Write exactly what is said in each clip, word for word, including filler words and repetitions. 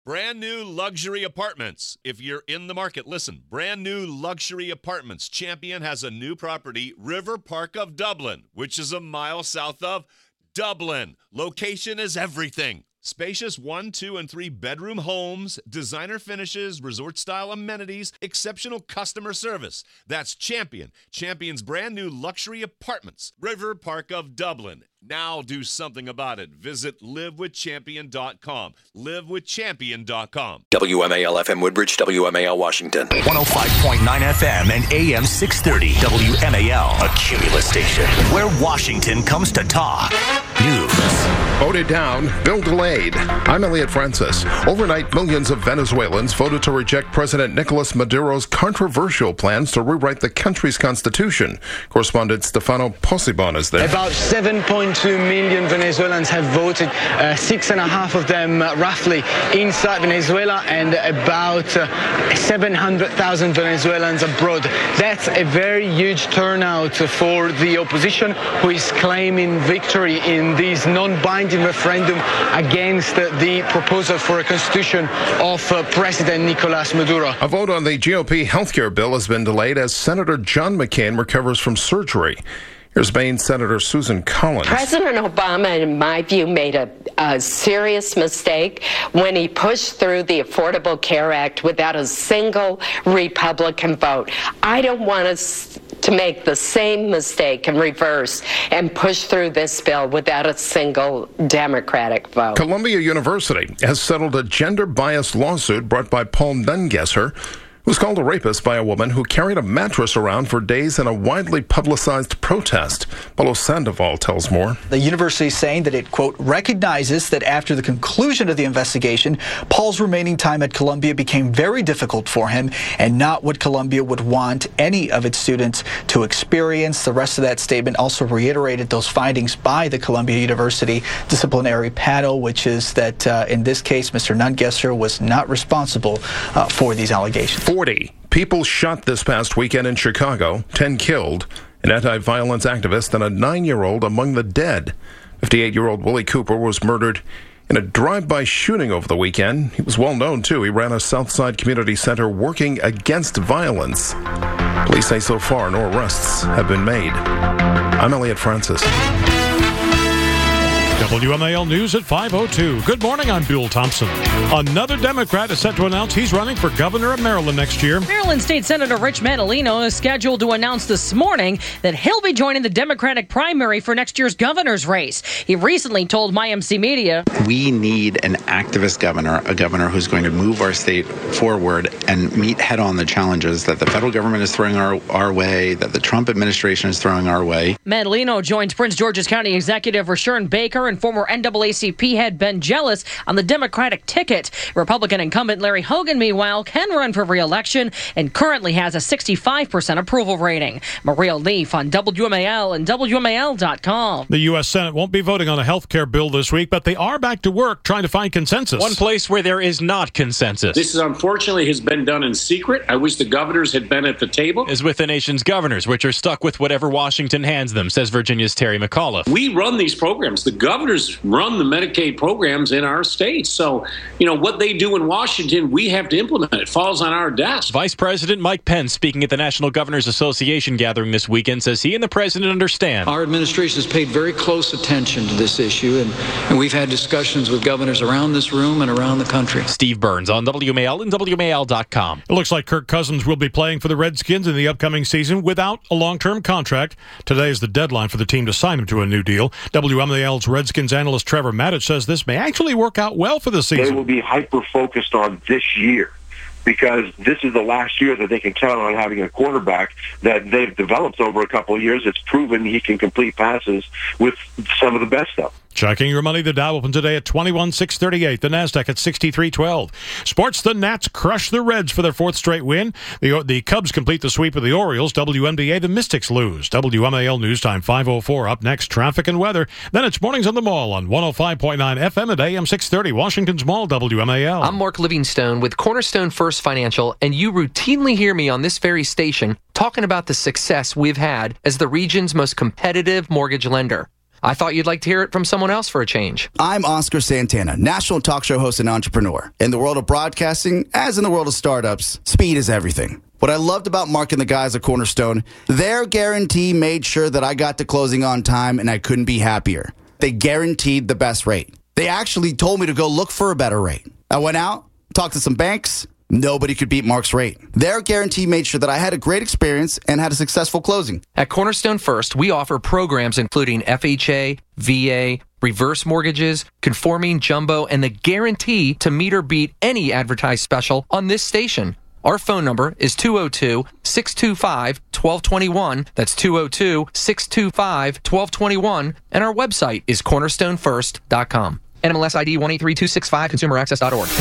Brand new luxury apartments. If you're in the market, listen. Brand new luxury apartments. Champion has a new property, River Park of Dublin, which is a mile south of Dublin. Location is everything. Spacious one, two, and three bedroom homes, designer finishes, resort-style amenities, exceptional customer service. That's Champion. Champion's brand new luxury apartments. River Park of Dublin. Now do something about it. Visit live with champion dot com. live with champion dot com. W M A L F M Woodbridge, W M A L Washington. one oh five point nine F M and A M six thirty. W M A L, a Cumulus station where Washington comes to talk. News. Voted down, bill delayed. I'm Elliot Francis. Overnight, millions of Venezuelans voted to reject President Nicolas Maduro's controversial plans to rewrite the country's constitution. Correspondent Stefano Posibon is there. About seven point two million Venezuelans have voted, uh, six and a half of them uh, roughly inside Venezuela, and about uh, seven hundred thousand Venezuelans abroad. That's a very huge turnout for the opposition, who is claiming victory in this non-binding referendum against uh, the proposal for a constitution of uh, President Nicolas Maduro. A vote on the G O P healthcare bill has been delayed as Senator John McCain recovers from surgery. Here's Maine Senator Susan Collins. President Obama, in my view, made a, a serious mistake when he pushed through the Affordable Care Act without a single Republican vote. I don't want us to make the same mistake in reverse and push through this bill without a single Democratic vote. Columbia University has settled a gender-biased lawsuit brought by Paul Nungesser, who's called a rapist by a woman who carried a mattress around for days in a widely publicized protest. Paulo Sandoval tells more. The university is saying that it, quote, recognizes that after the conclusion of the investigation, Paul's remaining time at Columbia became very difficult for him and not what Columbia would want any of its students to experience. The rest of that statement also reiterated those findings by the Columbia University disciplinary panel, which is that uh, in this case, Mister Nungesser was not responsible uh, for these allegations. forty people shot this past weekend in Chicago, ten killed, an anti-violence activist and a nine-year-old among the dead. fifty-eight-year-old Willie Cooper was murdered in a drive-by shooting over the weekend. He was well known, too. He ran a Southside Community Center working against violence. Police say so far no arrests have been made. I'm Elliot Francis. W M A L News at five oh two. Good morning, I'm Buell Thompson. Another Democrat is set to announce he's running for governor of Maryland next year. Maryland State Senator Rich Madaleno is scheduled to announce this morning that he'll be joining the Democratic primary for next year's governor's race. He recently told My M C Media, we need an activist governor, a governor who's going to move our state forward and meet head-on the challenges that the federal government is throwing our, our way, that the Trump administration is throwing our way. Madaleno joins Prince George's County Executive Rashern Baker and former N double A C P head Ben Jealous on the Democratic ticket. Republican incumbent Larry Hogan, meanwhile, can run for re-election and currently has a sixty-five percent approval rating. Maria Leaf on W M A L and W M A L dot com. The U S Senate won't be voting on a health care bill this week, but they are back to work trying to find consensus. One place where there is not consensus. This is unfortunately has been done in secret. I wish the governors had been at the table. Is with the nation's governors, which are stuck with whatever Washington hands them, says Virginia's Terry McAuliffe. We run these programs. The governors run the Medicaid programs in our states. So, you know, what they do in Washington, we have to implement. It falls on our desk. Vice President Mike Pence, speaking at the National Governors Association gathering this weekend, says he and the president understand. Our administration has paid very close attention to this issue, and, and we've had discussions with governors around this room and around the country. Steve Burns on W M A L and W M A L dot com. It looks like Kirk Cousins will be playing for the Redskins in the upcoming season without a long-term contract. Today is the deadline for the team to sign him to a new deal. W M A L's Redskins analyst Trevor Maddich says this may actually work out well for the season. They will be hyper-focused on this year because this is the last year that they can count on having a quarterback that they've developed over a couple of years. It's proven he can complete passes with some of the best stuff. Checking your money, the Dow opened today at twenty-one six thirty-eight. The Nasdaq at sixty-three twelve. Sports, the Nats crush the Reds for their fourth straight win. The, the Cubs complete the sweep of the Orioles. W N B A, the Mystics lose. W M A L News Time five oh four. Up next, traffic and weather. Then it's Mornings on the Mall on one oh five point nine F M at A M six thirty. Washington's Mall, W M A L. I'm Mark Livingstone with Cornerstone First Financial, and you routinely hear me on this very station talking about the success we've had as the region's most competitive mortgage lender. I thought you'd like to hear it from someone else for a change. I'm Oscar Santana, national talk show host and entrepreneur. In the world of broadcasting, as in the world of startups, speed is everything. What I loved about Mark and the guys at Cornerstone, their guarantee made sure that I got to closing on time, and I couldn't be happier. They guaranteed the best rate. They actually told me to go look for a better rate. I went out, talked to some banks. Nobody could beat Mark's rate. Their guarantee made sure that I had a great experience and had a successful closing. At Cornerstone First, we offer programs including F H A, V A, reverse mortgages, conforming jumbo, and the guarantee to meet or beat any advertised special on this station. Our phone number is two oh two, six two five, one two two one. That's two oh two, six two five, one two two one. And our website is cornerstone first dot com. N M L S I D one eight three two six five, consumer access dot org.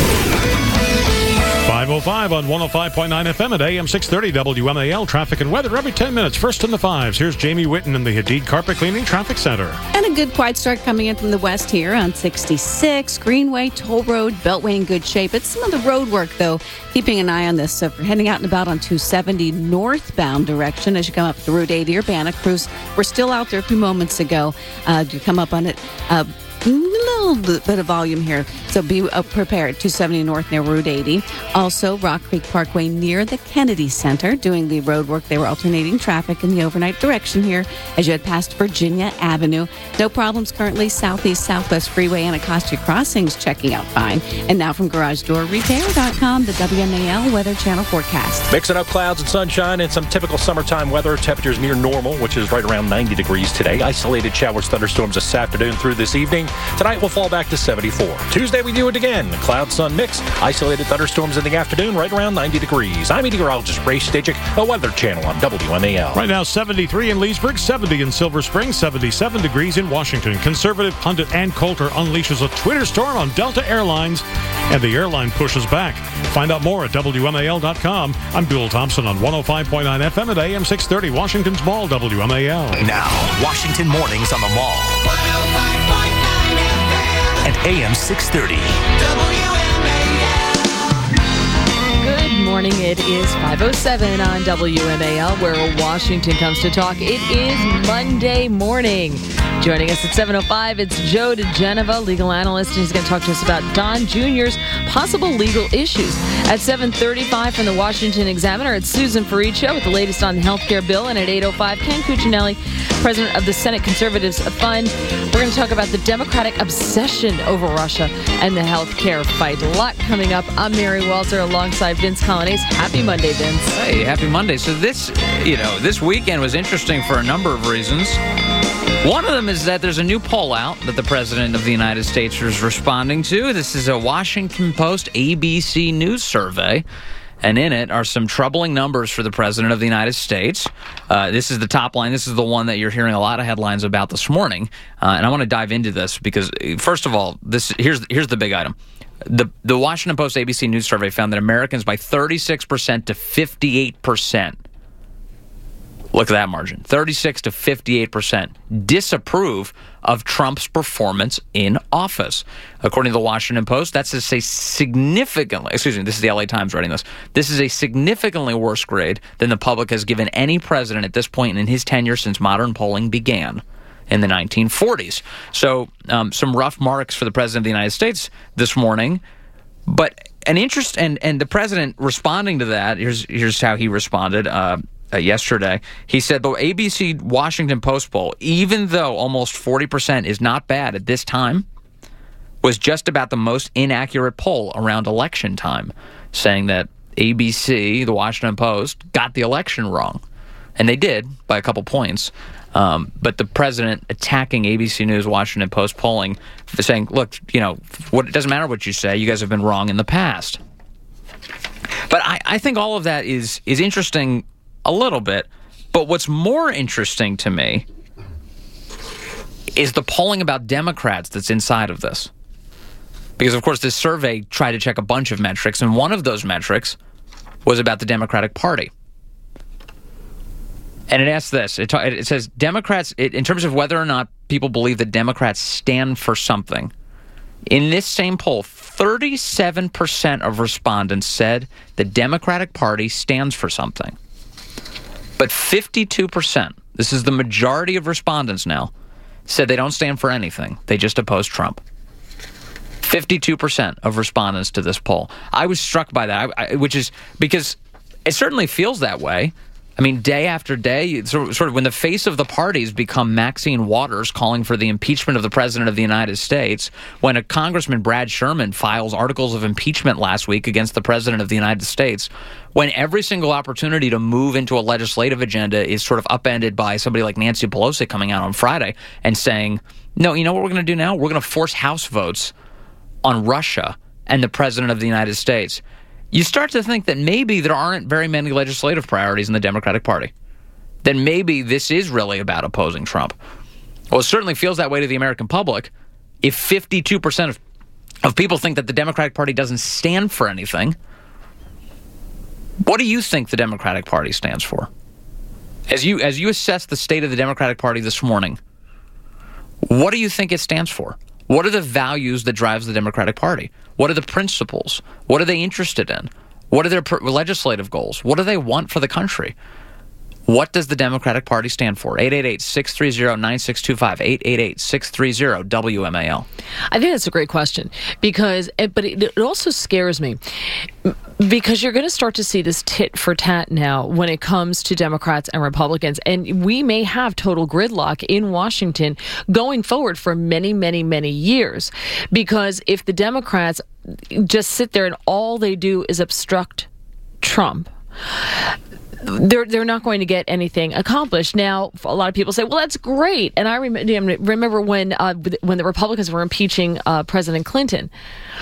five oh five on one oh five point nine F M at A M six thirty W M A L. Traffic and weather every ten minutes. First in the fives. Here's Jamie Whitten in the Hadid Carpet Cleaning Traffic Center. And a good quiet start coming in from the west here on sixty-six. Greenway, Toll Road, Beltway in good shape. It's some of the road work, though. Keeping an eye on this. So if you're heading out and about on two seventy northbound direction as you come up the Route eighty or Bannock Cruise, we're still out there a few moments ago. Uh, you come up on it. Uh, A little bit of volume here, so be uh, prepared. two seventy north near Route eighty. Also, Rock Creek Parkway near the Kennedy Center doing the road work. They were alternating traffic in the overnight direction here as you had past Virginia Avenue. No problems currently. Southeast Southwest Freeway Anacostia Crossings checking out fine. And now from Garage Door Repair dot com, the W M A L Weather Channel forecast. Mixing up clouds and sunshine and some typical summertime weather. Temperatures near normal, which is right around ninety degrees today. Isolated showers, thunderstorms this afternoon through this evening. Tonight we'll fall back to seventy-four. Tuesday we do it again. Cloud sun mix. Isolated thunderstorms in the afternoon right around ninety degrees. I'm meteorologist Ray Stajic, a Weather Channel on W M A L. Right now seventy-three in Leesburg, seventy in Silver Spring, seventy-seven degrees in Washington. Conservative pundit Ann Coulter unleashes a Twitter storm on Delta Airlines, and the airline pushes back. Find out more at W M A L dot com. I'm Bill Thompson on one oh five point nine F M at A M six thirty, Washington's Mall, W M A L. Now, Washington Mornings on the Mall. At A M six thirty. Good morning. It is five oh seven on W M A L, where Washington comes to talk. It is Monday morning. Joining us at seven oh five, it's Joe DeGeneva, legal analyst, and he's going to talk to us about Don Junior's possible legal issues. At seven thirty-five from the Washington Examiner, it's Susan Ferriccio with the latest on the health care bill. And at eight oh five, Ken Cuccinelli, president of the Senate Conservatives Fund. We're going to talk about the Democratic obsession over Russia and the health care fight. A lot coming up. I'm Mary Walter alongside Vince Colonnese. Happy Monday, Vince. Hey, happy Monday. So this, you know, this weekend was interesting for a number of reasons. One of them is that there's a new poll out that the President of the United States is responding to. This is a Washington Post A B C News survey, and in it are some troubling numbers for the President of the United States. Uh, this is the top line. This is the one that you're hearing a lot of headlines about this morning, uh, and I want to dive into this because, first of all, this here's here's the big item. The, the Washington Post A B C News survey found that Americans by thirty-six percent to fifty-eight percent, look at that margin, thirty-six to fifty-eight percent disapprove of Trump's performance in office. According to the Washington Post, that's a significantly, excuse me, this is the L A Times writing this, this is a significantly worse grade than the public has given any president at this point in his tenure since modern polling began in the nineteen forties. So um, some rough marks for the President of the United States this morning, but an interest, and, and the President responding to that, here's, here's how he responded, uh, Uh, yesterday. He said the A B C Washington Post poll, even though almost forty percent is not bad at this time, was just about the most inaccurate poll around election time, saying that A B C, the Washington Post, got the election wrong. And they did by a couple points. Um, but the president attacking A B C News, Washington Post polling, saying, look, you know, what, it doesn't matter what you say. You guys have been wrong in the past. But I, I think all of that is is interesting a little bit, but what's more interesting to me is the polling about Democrats that's inside of this. Because, of course, this survey tried to check a bunch of metrics, and one of those metrics was about the Democratic Party. And it asks this. It, ta- it says, Democrats, it, in terms of whether or not people believe that Democrats stand for something, in this same poll, thirty-seven percent of respondents said the Democratic Party stands for something. But fifty-two percent, this is the majority of respondents now, said they don't stand for anything. They just oppose Trump. fifty-two percent of respondents to this poll. I was struck by that, I, I, which is because it certainly feels that way. I mean, day after day, sort of, sort of when the face of the parties become Maxine Waters calling for the impeachment of the President of the United States, when a Congressman, Brad Sherman, files articles of impeachment last week against the President of the United States, when every single opportunity to move into a legislative agenda is sort of upended by somebody like Nancy Pelosi coming out on Friday and saying, no, you know what we're going to do now? We're going to force House votes on Russia and the President of the United States. You start to think that maybe there aren't very many legislative priorities in the Democratic Party. Then maybe this is really about opposing Trump. Well, it certainly feels that way to the American public. If fifty-two percent of, of people think that the Democratic Party doesn't stand for anything, what do you think the Democratic Party stands for? As you as you assess the state of the Democratic Party this morning, what do you think it stands for? What are the values that drives the Democratic Party? What are the principles? What are they interested in? What are their per- legislative goals? What do they want for the country? What does the Democratic Party stand for? eight eight eight, six three zero, nine six two five, eight eight eight, six three zero, W M A L. I think that's a great question because, but it, it also scares me because you're going to start to see this tit for tat now when it comes to Democrats and Republicans. And we may have total gridlock in Washington going forward for many, many, many years. Because if the Democrats just sit there and all they do is obstruct Trump, they're they're not going to get anything accomplished. Now, a lot of people say, well, that's great. And I rem- remember when uh, when the Republicans were impeaching uh, President Clinton,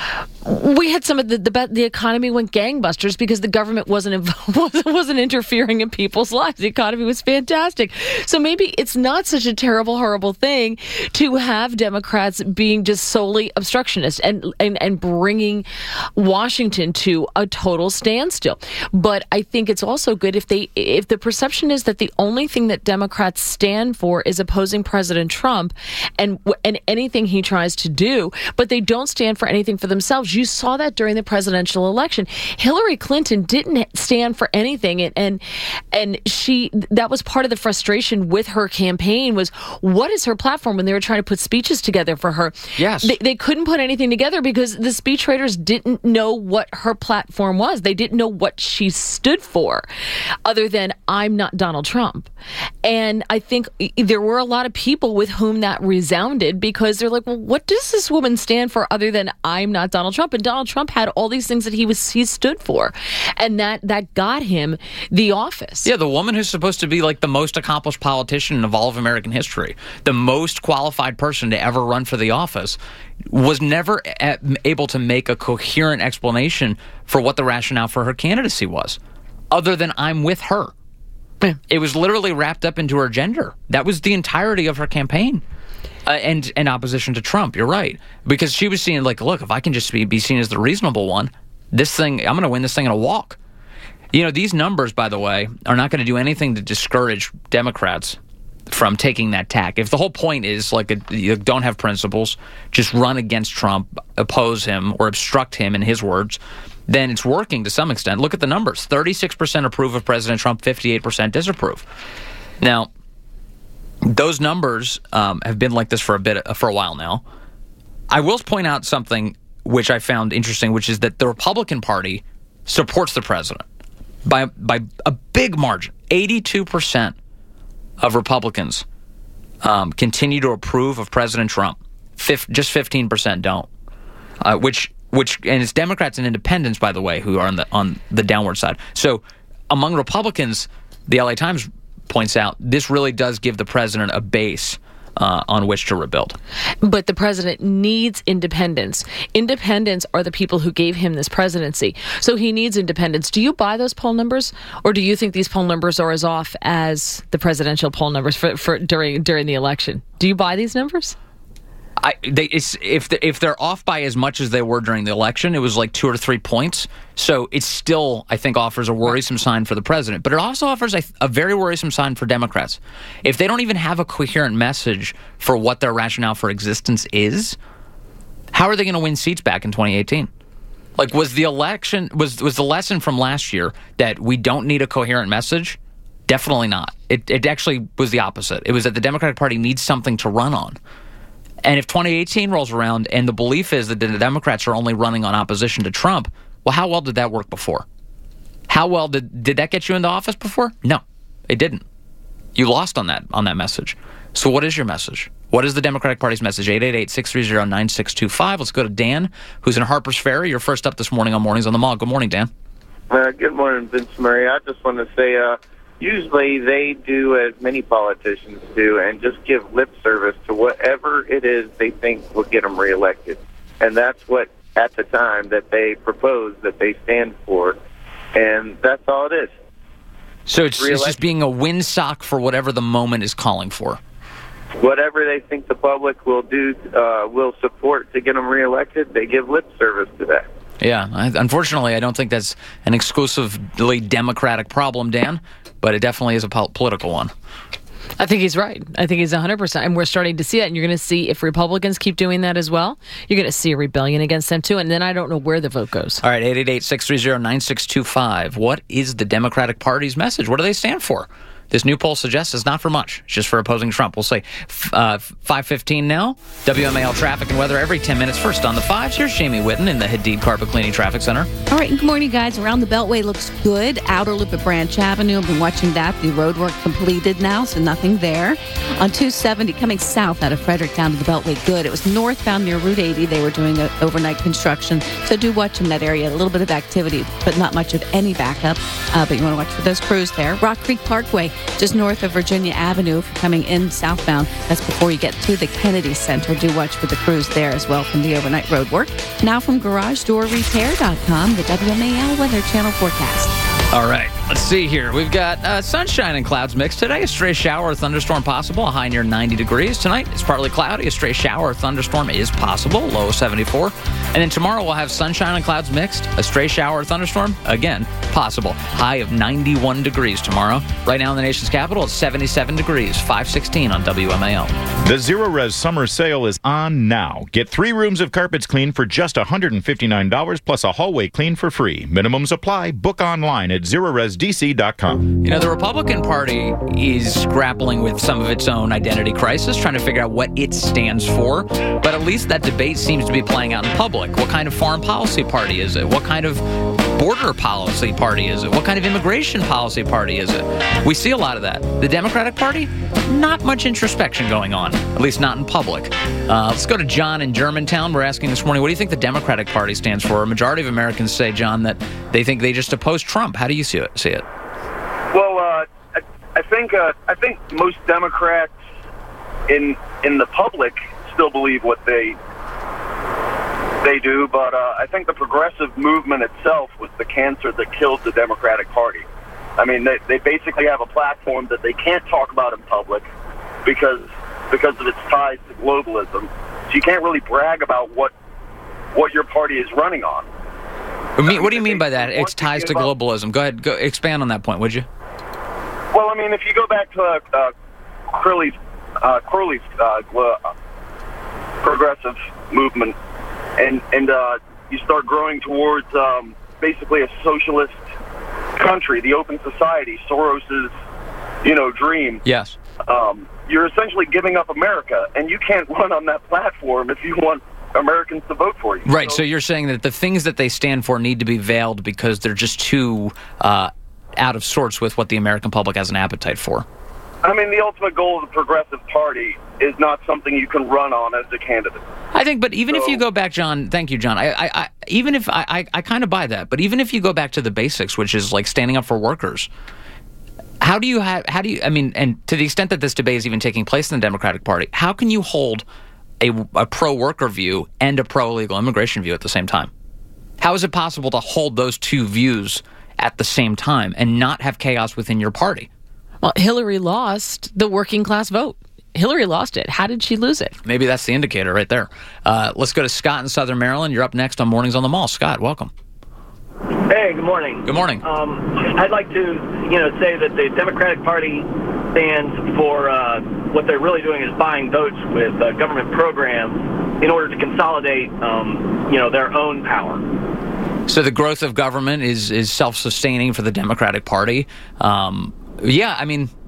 we had some of the, the the economy went gangbusters because the government wasn't inv- wasn't interfering in people's lives. The economy was fantastic. So maybe it's not such a terrible, horrible thing to have Democrats being just solely obstructionist and and, and bringing Washington to a total standstill. But I think it's also good if they if the perception is that the only thing that Democrats stand for is opposing President Trump and and anything he tries to do, but they don't stand for anything for themselves. You saw that during the presidential election. Hillary Clinton didn't stand for anything, and and, and she that was part of the frustration with her campaign was what is her platform when they were trying to put speeches together for her. Yes. They, they couldn't put anything together because the speechwriters didn't know what her platform was. They didn't know what she stood for other than I'm not Donald Trump. And I think there were a lot of people with whom that resounded because they're like, well, what does this woman stand for other than I'm not Donald Trump? And Donald Trump had all these things that he was he stood for. And that, that got him the office. Yeah, the woman who's supposed to be like the most accomplished politician of all of American history, the most qualified person to ever run for the office, was never a- able to make a coherent explanation for what the rationale for her candidacy was, other than I'm with her. It was literally wrapped up into her gender. That was the entirety of her campaign. Uh, and in opposition to Trump, you're right. Because she was seen like, look, if I can just be, be seen as the reasonable one, this thing, I'm going to win this thing in a walk. You know, these numbers, by the way, are not going to do anything to discourage Democrats from taking that tack. If the whole point is, like, a, you don't have principles, just run against Trump, oppose him, or obstruct him, in his words, then it's working to some extent. Look at the numbers. thirty-six percent approve of President Trump, fifty-eight percent disapprove. Now, those numbers um, have been like this for a bit, uh, for a while now. I will point out something which I found interesting, which is that the Republican Party supports the president by by a big margin. eighty-two percent of Republicans um, continue to approve of President Trump. Fif- just fifteen percent don't. Uh, which which and it's Democrats and Independents, by the way, who are on the on the downward side. So among Republicans, the L A Times points out this really does give the president a base uh, on which to rebuild. But the president needs independents. Independents are the people who gave him this presidency. So he needs independents. Do you buy those poll numbers, or do you think these poll numbers are as off as the presidential poll numbers for, for during during the election? Do you buy these numbers? I, they, it's, if the, if they're off by as much as they were during the election, it was like two or three points. So it still, I think, offers a worrisome sign for the president. But it also offers a, a very worrisome sign for Democrats. If they don't even have a coherent message for what their rationale for existence is, how are they going to win seats back in twenty eighteen? Like, was the election, was was the lesson from last year that we don't need a coherent message? Definitely not. It, it actually was the opposite. It was that the Democratic Party needs something to run on. And if twenty eighteen rolls around and the belief is that the Democrats are only running on opposition to Trump, well, how well did that work before? How well did did that get you into office before? No, it didn't. You lost on that on that message. So what is your message? What is the Democratic Party's message? eight eight eight, six three zero, nine six two five. Let's go to Dan, who's in Harper's Ferry. You're first up this morning on Mornings on the Mall. Good morning, Dan. Uh, good morning, Vince Murray. I just want to say, uh, usually they do as many politicians do and just give lip service to whatever it is they think will get them reelected. And that's what, at the time, that they propose, that they stand for. And that's all it is. So it's, it's just being a windsock for whatever the moment is calling for. Whatever they think the public will do, uh, will support to get them reelected, they give lip service to that. Yeah, I, unfortunately, I don't think that's an exclusively Democratic problem, Dan, but it definitely is a po- political one. I think he's right. I think he's one hundred percent. And we're starting to see it. And you're going to see if Republicans keep doing that as well, you're going to see a rebellion against them, too. And then I don't know where the vote goes. All right, eight eight eight, six three zero, nine six two five. What is the Democratic Party's message? What do they stand for? This new poll suggests it's not for much. It's just for opposing Trump. We'll say uh, five fifteen now. W M A L traffic and weather every ten minutes. First on the fives, here's Jamie Whitten in the Hadid Carpet Cleaning Traffic Center. All right, good morning, guys. Around the Beltway looks good. Outer loop at Branch Avenue, I've been watching that. The road work completed now, so nothing there. On two seventy, coming south out of Fredericktown to the Beltway, good. It was northbound near Route eighty. They were doing a, overnight construction, so do watch in that area. A little bit of activity, but not much of any backup. Uh, but you want to watch for those crews there. Rock Creek Parkway, just north of Virginia Avenue, if you're coming in southbound. That's before you get to the Kennedy Center. Do watch for the crews there as well from the overnight road work. Now from garage door repair dot com, the W M A L Weather Channel forecast. All right, let's see here. We've got uh, sunshine and clouds mixed today. A stray shower or thunderstorm possible, a high near ninety degrees. Tonight, it's partly cloudy. A stray shower or thunderstorm is possible, low seventy-four. And then tomorrow, we'll have sunshine and clouds mixed. A stray shower or thunderstorm, again, possible. High of ninety-one degrees tomorrow. Right now in the nation's capital, it's seventy-seven degrees, five sixteen on W M A L. The Zero Res Summer Sale is on now. Get three rooms of carpets clean for just one hundred fifty-nine dollars plus a hallway clean for free. Minimums apply. Book online at zero res d c dot com. You know, the Republican Party is grappling with some of its own identity crisis, trying to figure out what it stands for. But at least that debate seems to be playing out in public. What kind of foreign policy party is it? What kind of border policy party is it? What kind of immigration policy party is it? We see a lot of that. The Democratic Party, not much introspection going on, at least not in public. Uh, let's go to John in Germantown. We're asking this morning, what do you think the Democratic Party stands for? A majority of Americans say, John, that they think they just oppose Trump. How do you see it? See it? Well, uh, I, I think uh, I think most Democrats in in the public still believe what they they do, but uh, I think the progressive movement itself was the cancer that killed the Democratic Party. I mean, they, they basically have a platform that they can't talk about in public because because of its ties to globalism. So you can't really brag about what what your party is running on. I mean, what do you mean by that? Its ties to globalism. Go ahead, go expand on that point, would you? Well, I mean, if you go back to uh, uh, Crowley's, uh, Crowley's uh, uh, progressive movement, and and uh, you start growing towards um, basically a socialist country, the open society, Soros's, you know, dream. Yes. Um, you're essentially giving up America, and you can't run on that platform if you want Americans to vote for you. Right, so, so you're saying that the things that they stand for need to be veiled because they're just too uh, out of sorts with what the American public has an appetite for. I mean, the ultimate goal of the Progressive Party is not something you can run on as a candidate. I think, but even so, if you go back, John, thank you, John, I, I, I even if, I, I, I kind of buy that, but even if you go back to the basics, which is like standing up for workers, how do you have, how do you, I mean, and to the extent that this debate is even taking place in the Democratic Party, how can you hold a, a pro-worker view and a pro-illegal immigration view at the same time? How is it possible to hold those two views at the same time and not have chaos within your party? Well, Hillary lost the working class vote. Hillary lost it. How did she lose it? Maybe that's the indicator right there. Uh, let's go to Scott in Southern Maryland. You're up next on Mornings on the Mall. Scott, welcome. Hey, good morning. Good morning. Um, I'd like to, you know, say that the Democratic Party stands for uh, what they're really doing is buying votes with uh, government programs in order to consolidate, um, you know, their own power. So the growth of government is is self-sustaining for the Democratic Party. Um, yeah, I mean,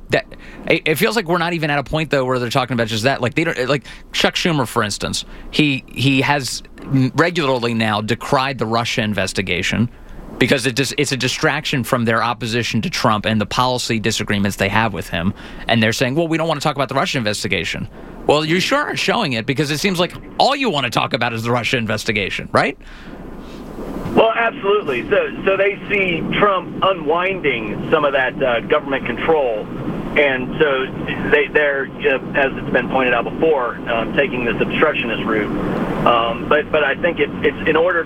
that it, it feels like we're not even at a point though where they're talking about just that. Like they don't like Chuck Schumer, for instance. He he has regularly now decried the Russia investigation because it just it's a distraction from their opposition to Trump and the policy disagreements they have with him. And they're saying, well, we don't want to talk about the Russia investigation. Well, you sure are showing it because it seems like all you want to talk about is the Russia investigation, right? Well, absolutely. So, so they see Trump unwinding some of that uh, government control, and so they, they're, uh, as it's been pointed out before, um, taking this obstructionist route. Um, but, but I think it's it's in order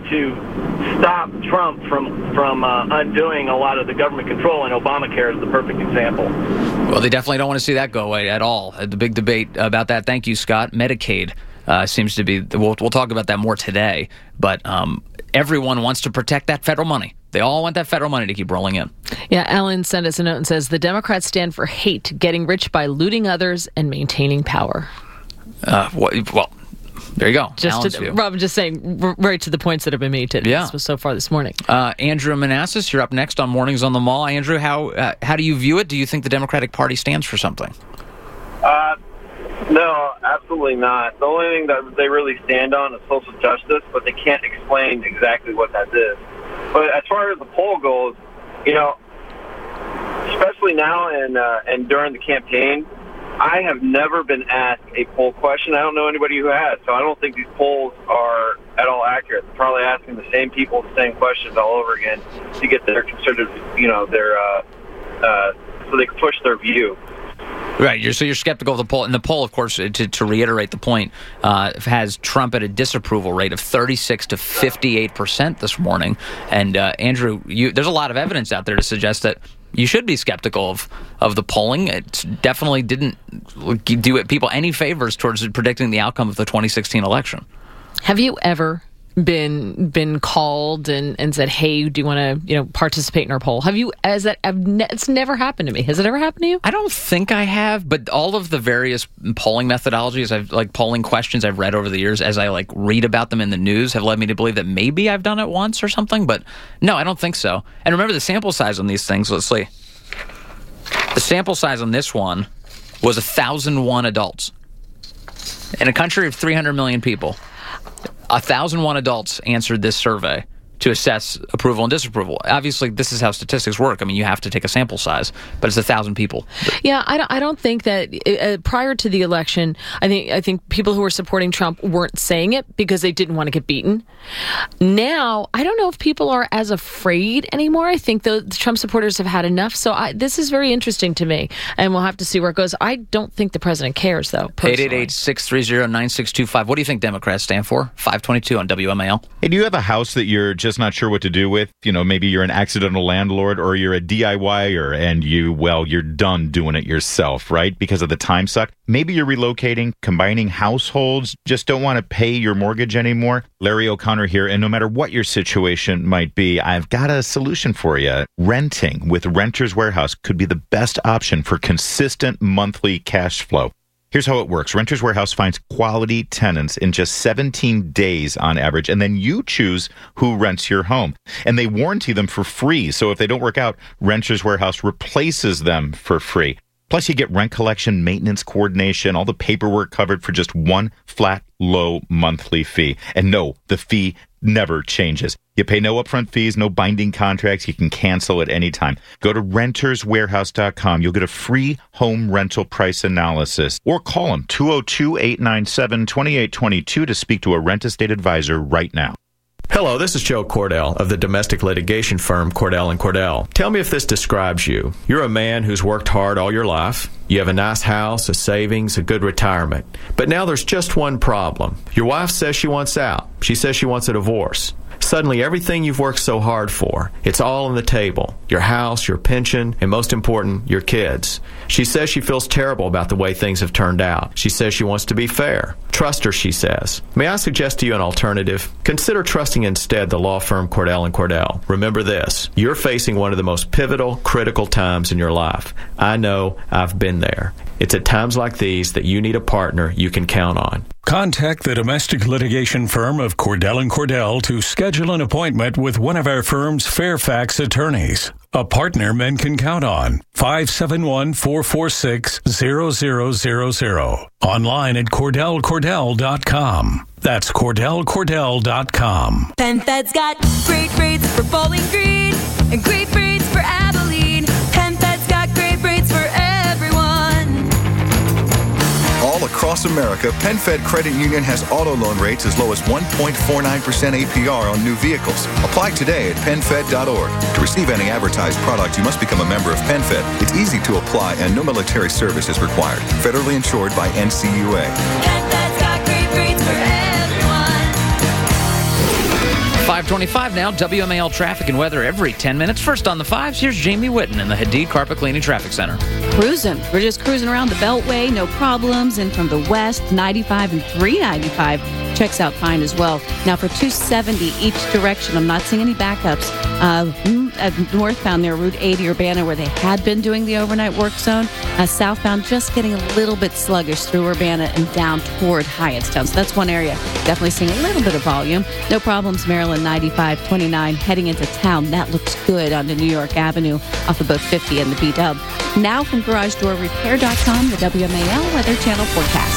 to stop Trump from from uh, undoing a lot of the government control, and Obamacare is the perfect example. Well, they definitely don't want to see that go away at all. The big debate about that. Thank you, Scott. Medicaid uh, seems to be. We'll we'll talk about that more today, but. Um, Everyone wants to protect that federal money. They all want that federal money to keep rolling in. Yeah, Alan sent us a note and says, the Democrats stand for hate, getting rich by looting others and maintaining power. Uh, well, well, there you go. Just Alan's to, view. Rob, just saying r- right to the points that have been made today. Yeah. This was so far this morning. Uh, Andrew Manassas, you're up next on Mornings on the Mall. Andrew, how uh, how do you view it? Do you think the Democratic Party stands for something? Uh, no, absolutely not. The only thing that they really stand on is social justice, but they can't explain exactly what that is. But as far as the poll goes, you know, especially now and uh, and during the campaign, I have never been asked a poll question. I don't know anybody who has, so I don't think these polls are at all accurate. They're probably asking the same people the same questions all over again to get their considered, you know, their uh, uh, so they can push their view. Right, you're, so you're skeptical of the poll. And the poll, of course, to, to reiterate the point, uh, has Trump at a disapproval rate of thirty-six to fifty-eight percent this morning. And, uh, Andrew, you, there's a lot of evidence out there to suggest that you should be skeptical of, of the polling. It definitely didn't do it, people any favors towards predicting the outcome of the twenty sixteen election. Have you ever been been called and, and said, hey, do you want to you know participate in our poll? Have you, as that, I've ne- it's never happened to me. Has it ever happened to you? I don't think I have, but all of the various polling methodologies, I've like polling questions I've read over the years as I like read about them in the news have led me to believe that maybe I've done it once or something, but no, I don't think so. And remember the sample size on these things, let's see. The sample size on this one was one thousand one adults. In a country of three hundred million people, one thousand one adults answered this survey to assess approval and disapproval. Obviously, this is how statistics work. I mean, you have to take a sample size, but it's a thousand people. Yeah, I don't. I don't think that uh, prior to the election, I think I think people who were supporting Trump weren't saying it because they didn't want to get beaten. Now, I don't know if people are as afraid anymore. I think the, the Trump supporters have had enough. So I, this is very interesting to me, and we'll have to see where it goes. I don't think the president cares, though. eight eight eight, six three zero, nine six two five. What do you think Democrats stand for? five twenty-two on W M A L. Hey, do you have a house that you're just not sure what to do with? You know, maybe you're an accidental landlord or you're a D I Y-er and you, well, you're done doing it yourself, right? Because of the time suck. Maybe you're relocating, combining households, just don't want to pay your mortgage anymore. Larry O'Connor here, and no matter what your situation might be, I've got a solution for you. Renting with Renters Warehouse could be the best option for consistent monthly cash flow. Here's how it works. Renters Warehouse finds quality tenants in just seventeen days on average, and then you choose who rents your home. And they warranty them for free, so if they don't work out, Renters Warehouse replaces them for free. Plus, you get rent collection, maintenance coordination, all the paperwork covered for just one flat, low monthly fee. And no, the fee never changes. You pay no upfront fees, no binding contracts. You can cancel at any time. Go to renters warehouse dot com. You'll get a free home rental price analysis. Or call them two oh two, eight nine seven, two eight two two to speak to a rent estate advisor right now. Hello, this is Joe Cordell of the domestic litigation firm Cordell and Cordell. Tell me if this describes you. You're a man who's worked hard all your life. You have a nice house, a savings, a good retirement. But now there's just one problem. Your wife says she wants out. She says she wants a divorce. Suddenly, everything you've worked so hard for, it's all on the table. Your house, your pension, and most important, your kids. She says she feels terrible about the way things have turned out. She says she wants to be fair. Trust her, she says. May I suggest to you an alternative? Consider trusting instead the law firm Cordell and Cordell. Remember this, you're facing one of the most pivotal, critical times in your life. I know, I've been there. It's at times like these that you need a partner you can count on. Contact the domestic litigation firm of Cordell and Cordell to schedule an appointment with one of our firm's Fairfax attorneys. A partner men can count on. five seven one, four four six, zero zero zero zero. Online at Cordell Cordell dot com. That's Cordell Cordell dot com. PenFed's got great rates for Bowling Green and great rates for Abilene. PenFed's got great rates for everyone. All across America, PenFed Credit Union has auto loan rates as low as one point four nine percent A P R on new vehicles. Apply today at PenFed dot org. To receive any advertised product, you must become a member of PenFed. It's easy to apply and no military service is required. Federally insured by N C U A. PenFed's got great rates for everyone. five twenty-five now, W M A L traffic and weather every ten minutes. First on the fives, here's Jamie Whitten in the Hadid Carpet Cleaning Traffic Center. Cruising. We're just cruising around the Beltway, no problems. And from the west, ninety-five and three ninety-five checks out fine as well. Now for two seventy each direction, I'm not seeing any backups. Uh, at northbound there, Route eighty Urbana, where they had been doing the overnight work zone. Uh, southbound, just getting a little bit sluggish through Urbana and down toward Hyattstown. So that's one area definitely seeing a little bit of volume. No problems, Maryland ninety-five twenty-nine heading into town. That looks good on the New York Avenue off of both fifty and the B-Dub. Now from Garage Door Repair dot com, the W M A L Weather Channel forecast.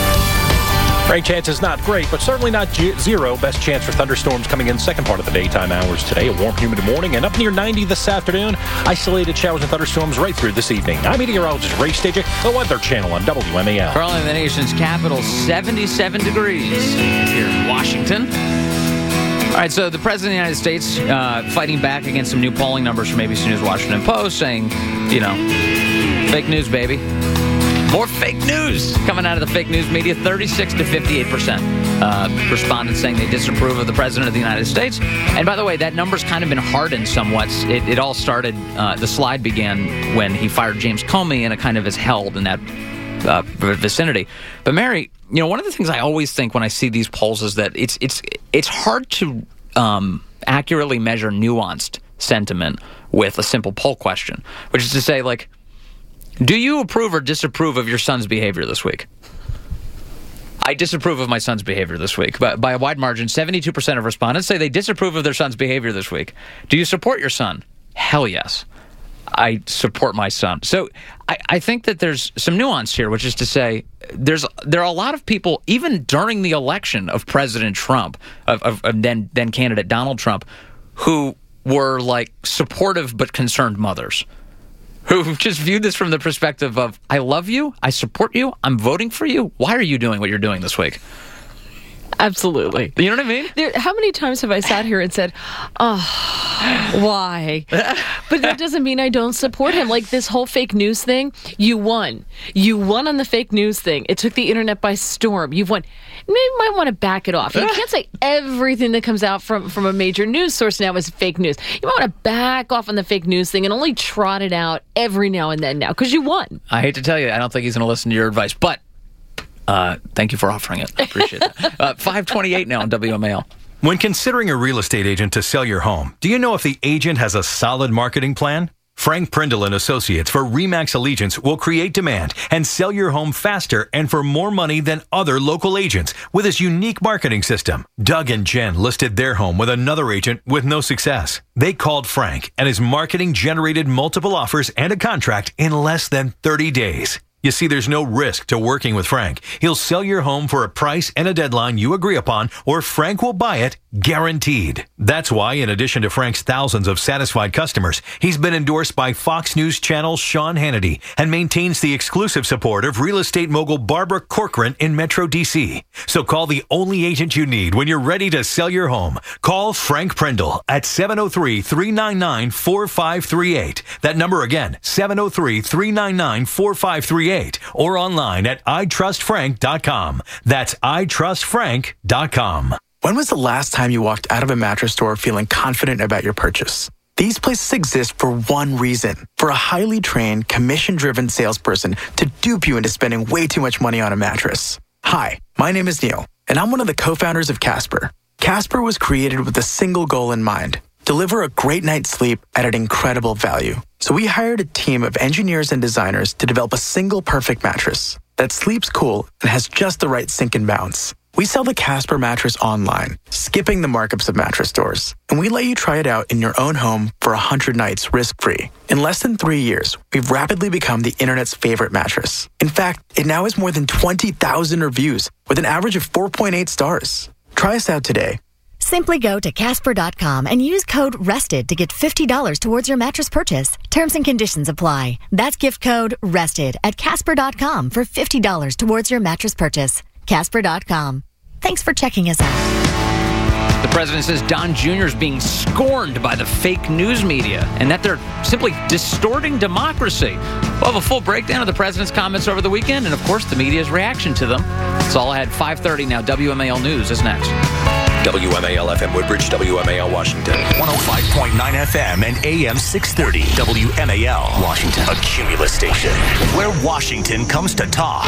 Rain chance is not great, but certainly not g- zero. Best chance for thunderstorms coming in second part of the daytime hours today. A warm, humid morning and up near ninety this afternoon. Isolated showers and thunderstorms right through this evening. I'm meteorologist Ray Stagik, the Weather Channel on W M A L. Currently in the nation's capital, seventy-seven degrees here in Washington. All right, so the President of the United States uh, fighting back against some new polling numbers from A B C News Washington Post saying, you know, fake news, baby. More fake news coming out of the fake news media. thirty-six to fifty-eight percent uh, respondents saying they disapprove of the President of the United States. And by the way, that number's kind of been hardened somewhat. It, it all started, uh, the slide began when he fired James Comey, and it kind of is held in that uh, vicinity. But Mary, you know, one of the things I always think when I see these polls is that it's it's it's hard to um, accurately measure nuanced sentiment with a simple poll question, which is to say, like, do you approve or disapprove of your son's behavior this week? I disapprove of my son's behavior this week. But by a wide margin, seventy-two percent of respondents say they disapprove of their son's behavior this week. Do you support your son? Hell yes. I support my son. So I, I think that there's some nuance here, which is to say there's there are a lot of people, even during the election of President Trump, of, of, of then, then candidate Donald Trump, who were like supportive but concerned mothers, who just viewed this from the perspective of, I love you, I support you, I'm voting for you. Why are you doing what you're doing this week? Absolutely. You know what I mean? There, how many times have I sat here and said, oh, why? But that doesn't mean I don't support him. Like this whole fake news thing, you won. You won on the fake news thing. It took the internet by storm. You've won. Maybe you might want to back it off. You can't say everything that comes out from, from a major news source now is fake news. You might want to back off on the fake news thing and only trot it out every now and then now, because you won. I hate to tell you, I don't think he's going to listen to your advice, but Uh, thank you for offering it. I appreciate that. Uh, five twenty-eight now on W M A L. When considering a real estate agent to sell your home, do you know if the agent has a solid marketing plan? Frank Prindle and Associates for RE/MAX Allegiance will create demand and sell your home faster and for more money than other local agents with his unique marketing system. Doug and Jen listed their home with another agent with no success. They called Frank, and his marketing generated multiple offers and a contract in less than thirty days. You see, there's no risk to working with Frank. He'll sell your home for a price and a deadline you agree upon, or Frank will buy it, guaranteed. That's why, in addition to Frank's thousands of satisfied customers, he's been endorsed by Fox News Channel's Sean Hannity and maintains the exclusive support of real estate mogul Barbara Corcoran in Metro D C. So call the only agent you need when you're ready to sell your home. Call Frank Prindle at seven oh three, three nine nine, four five three eight. That number again, seven oh three, three nine nine, four five three eight. Or online at I trust frank dot com. That's I trust frank dot com. When was the last time you walked out of a mattress store feeling confident about your purchase? These places exist for one reason: for a highly trained, commission-driven salesperson to dupe you into spending way too much money on a mattress. Hi, my name is Neil, and I'm one of the co-founders of Casper. Casper was created with a single goal in mind: deliver a great night's sleep at an incredible value. So we hired a team of engineers and designers to develop a single perfect mattress that sleeps cool and has just the right sink and bounce. We sell the Casper mattress online, skipping the markups of mattress stores. And we let you try it out in your own home for one hundred nights risk-free. In less than three years, we've rapidly become the internet's favorite mattress. In fact, it now has more than twenty thousand reviews with an average of four point eight stars. Try us out today. Simply go to Casper dot com and use code RESTED to get fifty dollars towards your mattress purchase. Terms and conditions apply. That's gift code RESTED at Casper dot com for fifty dollars towards your mattress purchase. Casper dot com. Thanks for checking us out. The president says Don Junior is being scorned by the fake news media and that they're simply distorting democracy. We'll have a full breakdown of the president's comments over the weekend and, of course, the media's reaction to them. That's all I had. five thirty now. W M A L News is next. W M A L F M Woodbridge, W M A L Washington. one oh five point nine F M and A M six thirty. W M A L Washington. A Cumulus station where Washington comes to talk.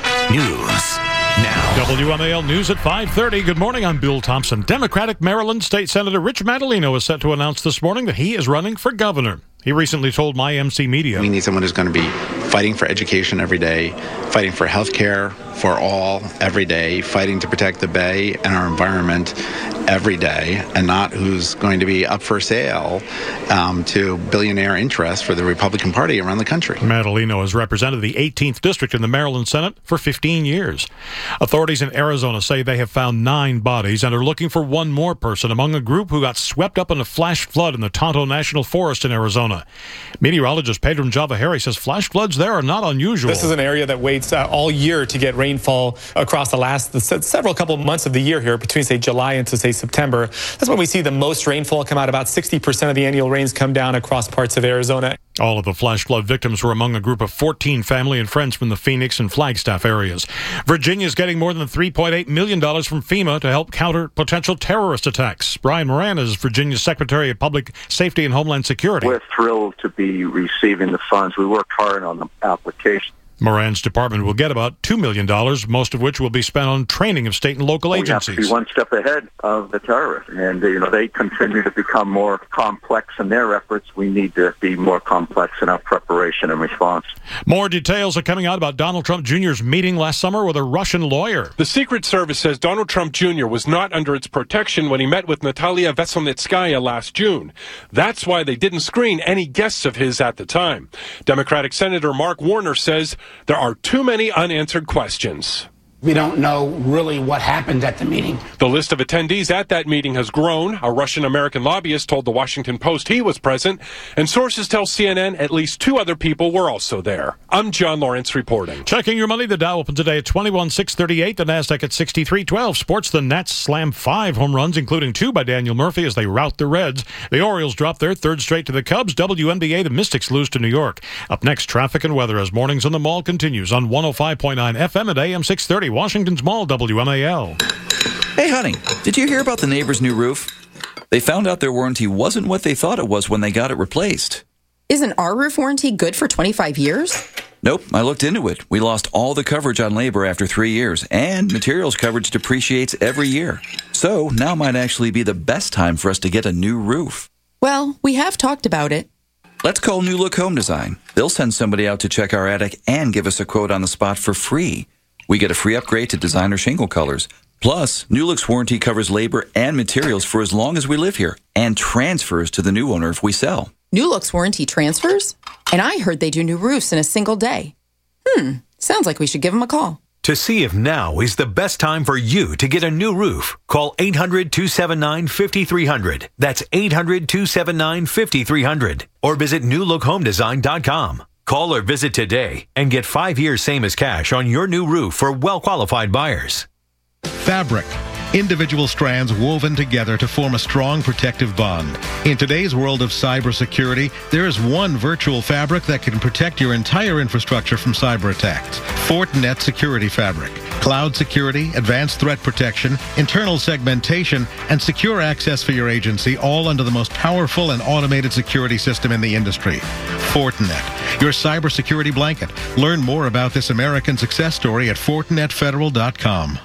News now. W M A L News at five thirty. Good morning, I'm Bill Thompson. Democratic Maryland State Senator Rich Madaleno is set to announce this morning that he is running for governor. He recently told My M C Media. We need someone who's going to be fighting for education every day, fighting for health care for all every day, fighting to protect the Bay and our environment every day, and not who's going to be up for sale um, to billionaire interests for the Republican Party around the country. Madaleno has represented the eighteenth District in the Maryland Senate for fifteen years. Authorities in Arizona say they have found nine bodies and are looking for one more person among a group who got swept up in a flash flood in the Tonto National Forest in Arizona. Meteorologist Pedro Javaheri says flash floods there are not unusual. This is an area that waits uh, all year to get rainfall across the last the several couple months of the year here, between, say, July and to, say, September. That's when we see the most rainfall come out. About sixty percent of the annual rains come down across parts of Arizona. All of the flash flood victims were among a group of fourteen family and friends from the Phoenix and Flagstaff areas. Virginia is getting more than three point eight million dollars from FEMA to help counter potential terrorist attacks. Brian Moran is Virginia's Secretary of Public Safety and Homeland Security. We're thrilled to be receiving the funds. We worked hard on the application. Moran's department will get about two million dollars, most of which will be spent on training of state and local we agencies. We have to be one step ahead of the terrorists, and you know they continue to become more complex in their efforts. We need to be more complex in our preparation and response. More details are coming out about Donald Trump Junior's meeting last summer with a Russian lawyer. The Secret Service says Donald Trump Junior was not under its protection when he met with Natalia Veselnitskaya last June. That's why they didn't screen any guests of his at the time. Democratic Senator Mark Warner says there are too many unanswered questions. We don't know really what happened at the meeting. The list of attendees at that meeting has grown. A Russian-American lobbyist told the Washington Post he was present, and sources tell C N N at least two other people were also there. I'm John Lawrence reporting. Checking your money, the Dow opened today at twenty-one six thirty-eight, the Nasdaq at sixty-three twelve. Sports, the Nats slam five home runs, including two by Daniel Murphy as they rout the Reds. The Orioles drop their third straight to the Cubs. W N B A, the Mystics lose to New York. Up next, traffic and weather as Mornings on the Mall continues on one oh five point nine F M at A M six thirty. Washington's Mall, W M A L. Hey, honey, did you hear about the neighbor's new roof? They found out their warranty wasn't what they thought it was when they got it replaced. Isn't our roof warranty good for twenty-five years? Nope, I looked into it. We lost all the coverage on labor after three years, and materials coverage depreciates every year. So now might actually be the best time for us to get a new roof. Well, we have talked about it. Let's call New Look Home Design. They'll send somebody out to check our attic and give us a quote on the spot for free. We get a free upgrade to designer shingle colors. Plus, New Look's warranty covers labor and materials for as long as we live here and transfers to the new owner if we sell. New Look's warranty transfers? And I heard they do new roofs in a single day. Hmm, sounds like we should give them a call. To see if now is the best time for you to get a new roof, call eight hundred, two seven nine, five three zero zero. That's eight hundred, two seven nine, five three zero zero. Or visit new look home design dot com. Call or visit today and get five years same as cash on your new roof for well-qualified buyers. Fabric. Individual strands woven together to form a strong protective bond. In today's world of cybersecurity, there is one virtual fabric that can protect your entire infrastructure from cyber attacks. Fortinet Security Fabric. Cloud security, advanced threat protection, internal segmentation, and secure access for your agency, all under the most powerful and automated security system in the industry. Fortinet, your cybersecurity blanket. Learn more about this American success story at Fortinet Federal dot com.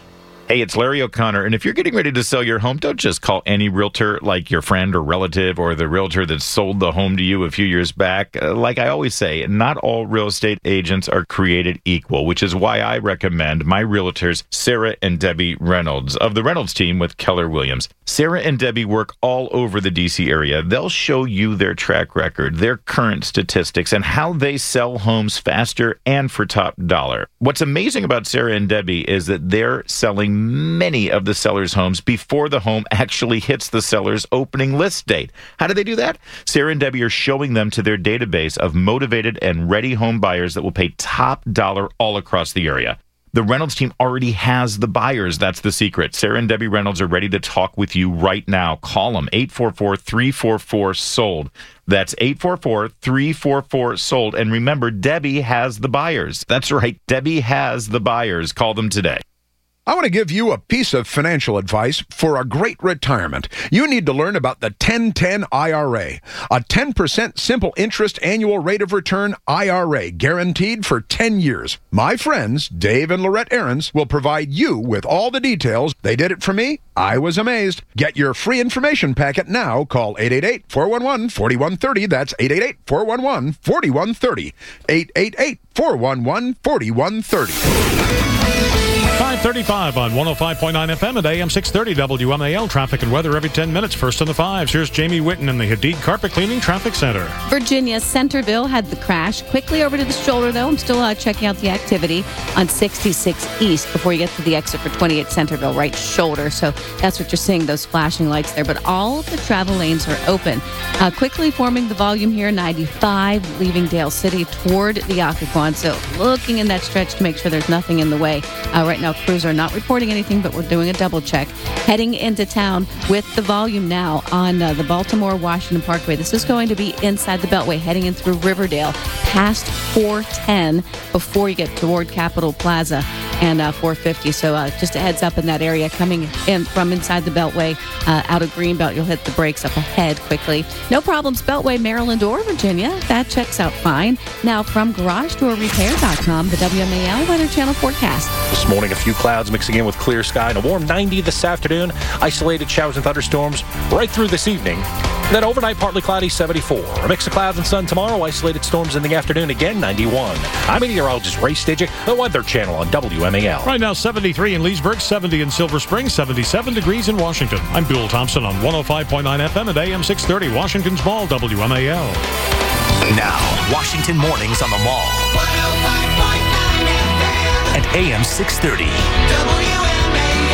Hey, it's Larry O'Connor, and if you're getting ready to sell your home, don't just call any realtor like your friend or relative or the realtor that sold the home to you a few years back. Uh, like I always say, not all real estate agents are created equal, which is why I recommend my realtors, Sarah and Debbie Reynolds, of the Reynolds team with Keller Williams. Sarah and Debbie work all over the D C area. They'll show you their track record, their current statistics, and how they sell homes faster and for top dollar. What's amazing about Sarah and Debbie is that they're selling many of the sellers' homes before the home actually hits the seller's opening list date. How do they do that? Sarah and Debbie are showing them to their database of motivated and ready home buyers that will pay top dollar all across the area. The Reynolds team already has the buyers. That's the secret. Sarah and Debbie Reynolds are ready to talk with you right now. Call them, eight four four, three four four, sold. That's eight four four, three four four, sold. And remember, Debbie has the buyers. That's right. Debbie has the buyers. Call them today. I want to give you a piece of financial advice for a great retirement. You need to learn about the ten ten I R A, a ten percent simple interest annual rate of return I R A guaranteed for ten years. My friends, Dave and Lorette Aarons, will provide you with all the details. They did it for me. I was amazed. Get your free information packet now. Call eight eight eight, four one one, four one three zero. That's eight eight eight, four one one, four one three zero. eight eight eight, four one one, four one three zero. five thirty-five on one oh five point nine F M at A M six thirty W M A L. Traffic and weather every ten minutes. First on the fives. Here's Jamie Witten in the Hadid Carpet Cleaning Traffic Center. Virginia Centerville had the crash. Quickly over to the shoulder, though. I'm still uh, checking out the activity on sixty-six East before you get to the exit for twenty-eight Centerville, right shoulder. So that's what you're seeing, those flashing lights there. But all of the travel lanes are open. Uh, quickly forming the volume here, ninety-five, leaving Dale City toward the Occoquan. So looking in that stretch to make sure there's nothing in the way. Uh, right now, crews are not reporting anything, but we're doing a double check. Heading into town with the volume now on uh, the Baltimore-Washington Parkway. This is going to be inside the Beltway, heading in through Riverdale, past four ten before you get toward Capitol Plaza and uh, four fifty. So uh, just a heads up in that area. Coming in from inside the Beltway, uh, out of Greenbelt, you'll hit the brakes up ahead quickly. No problems, Beltway, Maryland, or Virginia. That checks out fine. Now from garage door repair dot com, the W M A L Weather Channel forecast. This morning, a few clouds mixing in with clear sky and a warm ninety this afternoon. Isolated showers and thunderstorms right through this evening. And then overnight, partly cloudy, seventy-four. A mix of clouds and sun tomorrow. Isolated storms in the afternoon, again, ninety-one. I'm meteorologist Ray Stidgick, the Weather Channel on W M A L. Right now, seventy-three in Leesburg, seventy in Silver Spring, seventy-seven degrees in Washington. I'm Buell Thompson on one oh five point nine F M at A M six thirty, Washington's Mall, W M A L. Now, Washington Mornings on the Mall. one oh five point nine F M. At A M six thirty. W M A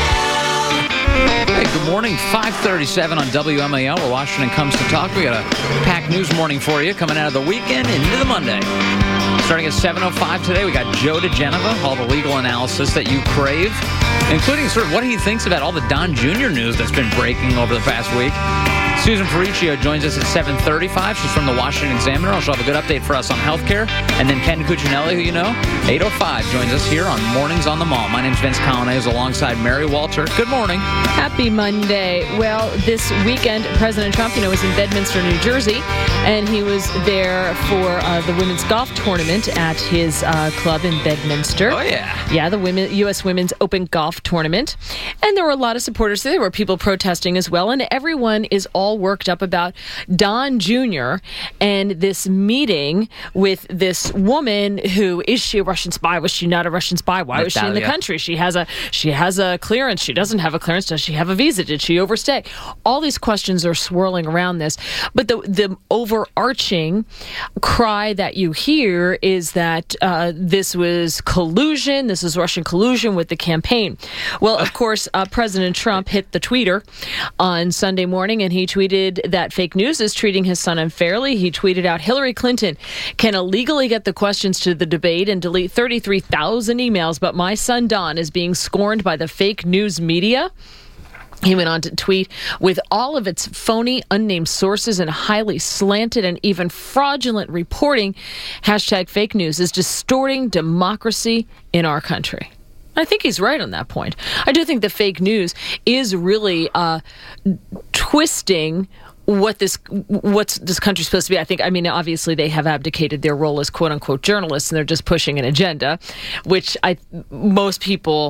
L. Hey, good morning. five thirty-seven on W M A L, where Washington comes to talk. We got a packed news morning for you, coming out of the weekend into the Monday. Starting at seven oh five today, we got Joe DeGenova, all the legal analysis that you crave, including sort of what he thinks about all the Don Junior news that's been breaking over the past week. Susan Ferricchio joins us at seven thirty-five. She's from the Washington Examiner. She'll have a good update for us on healthcare. And then Ken Cuccinelli, who you know, eight oh five, joins us here on Mornings on the Mall. My name's Vince Colonnese alongside Mary Walter. Good morning. Happy Monday. Well, this weekend, President Trump, you know, was in Bedminster, New Jersey, and he was there for uh, the women's golf tournament at his uh, club in Bedminster. Oh, yeah. Yeah, the women, U S Women's Open Golf Tournament. And there were a lot of supporters there. There were people protesting as well, and everyone is all worked up about Don Junior and this meeting with this woman who, is she a Russian spy? Was she not a Russian spy? Why was she in the country? She has a she has a clearance. She doesn't have a clearance. Does she have a visa? Did she overstay? All these questions are swirling around this. But the the overarching cry that you hear is that uh, this was collusion. This is Russian collusion with the campaign. Well, of course, uh, President Trump hit the tweeter on Sunday morning, and he tweeted that fake news is treating his son unfairly. He tweeted out, Hillary Clinton can illegally get the questions to the debate and delete thirty-three thousand emails, but my son Don is being scorned by the fake news media. He went on to tweet, with all of its phony, unnamed sources and highly slanted and even fraudulent reporting, hashtag fake news is distorting democracy in our country. I think he's right on that point. I do think the fake news is really uh, twisting what this what's this country's supposed to be. I think, I mean, obviously they have abdicated their role as quote-unquote journalists, and they're just pushing an agenda, which I most people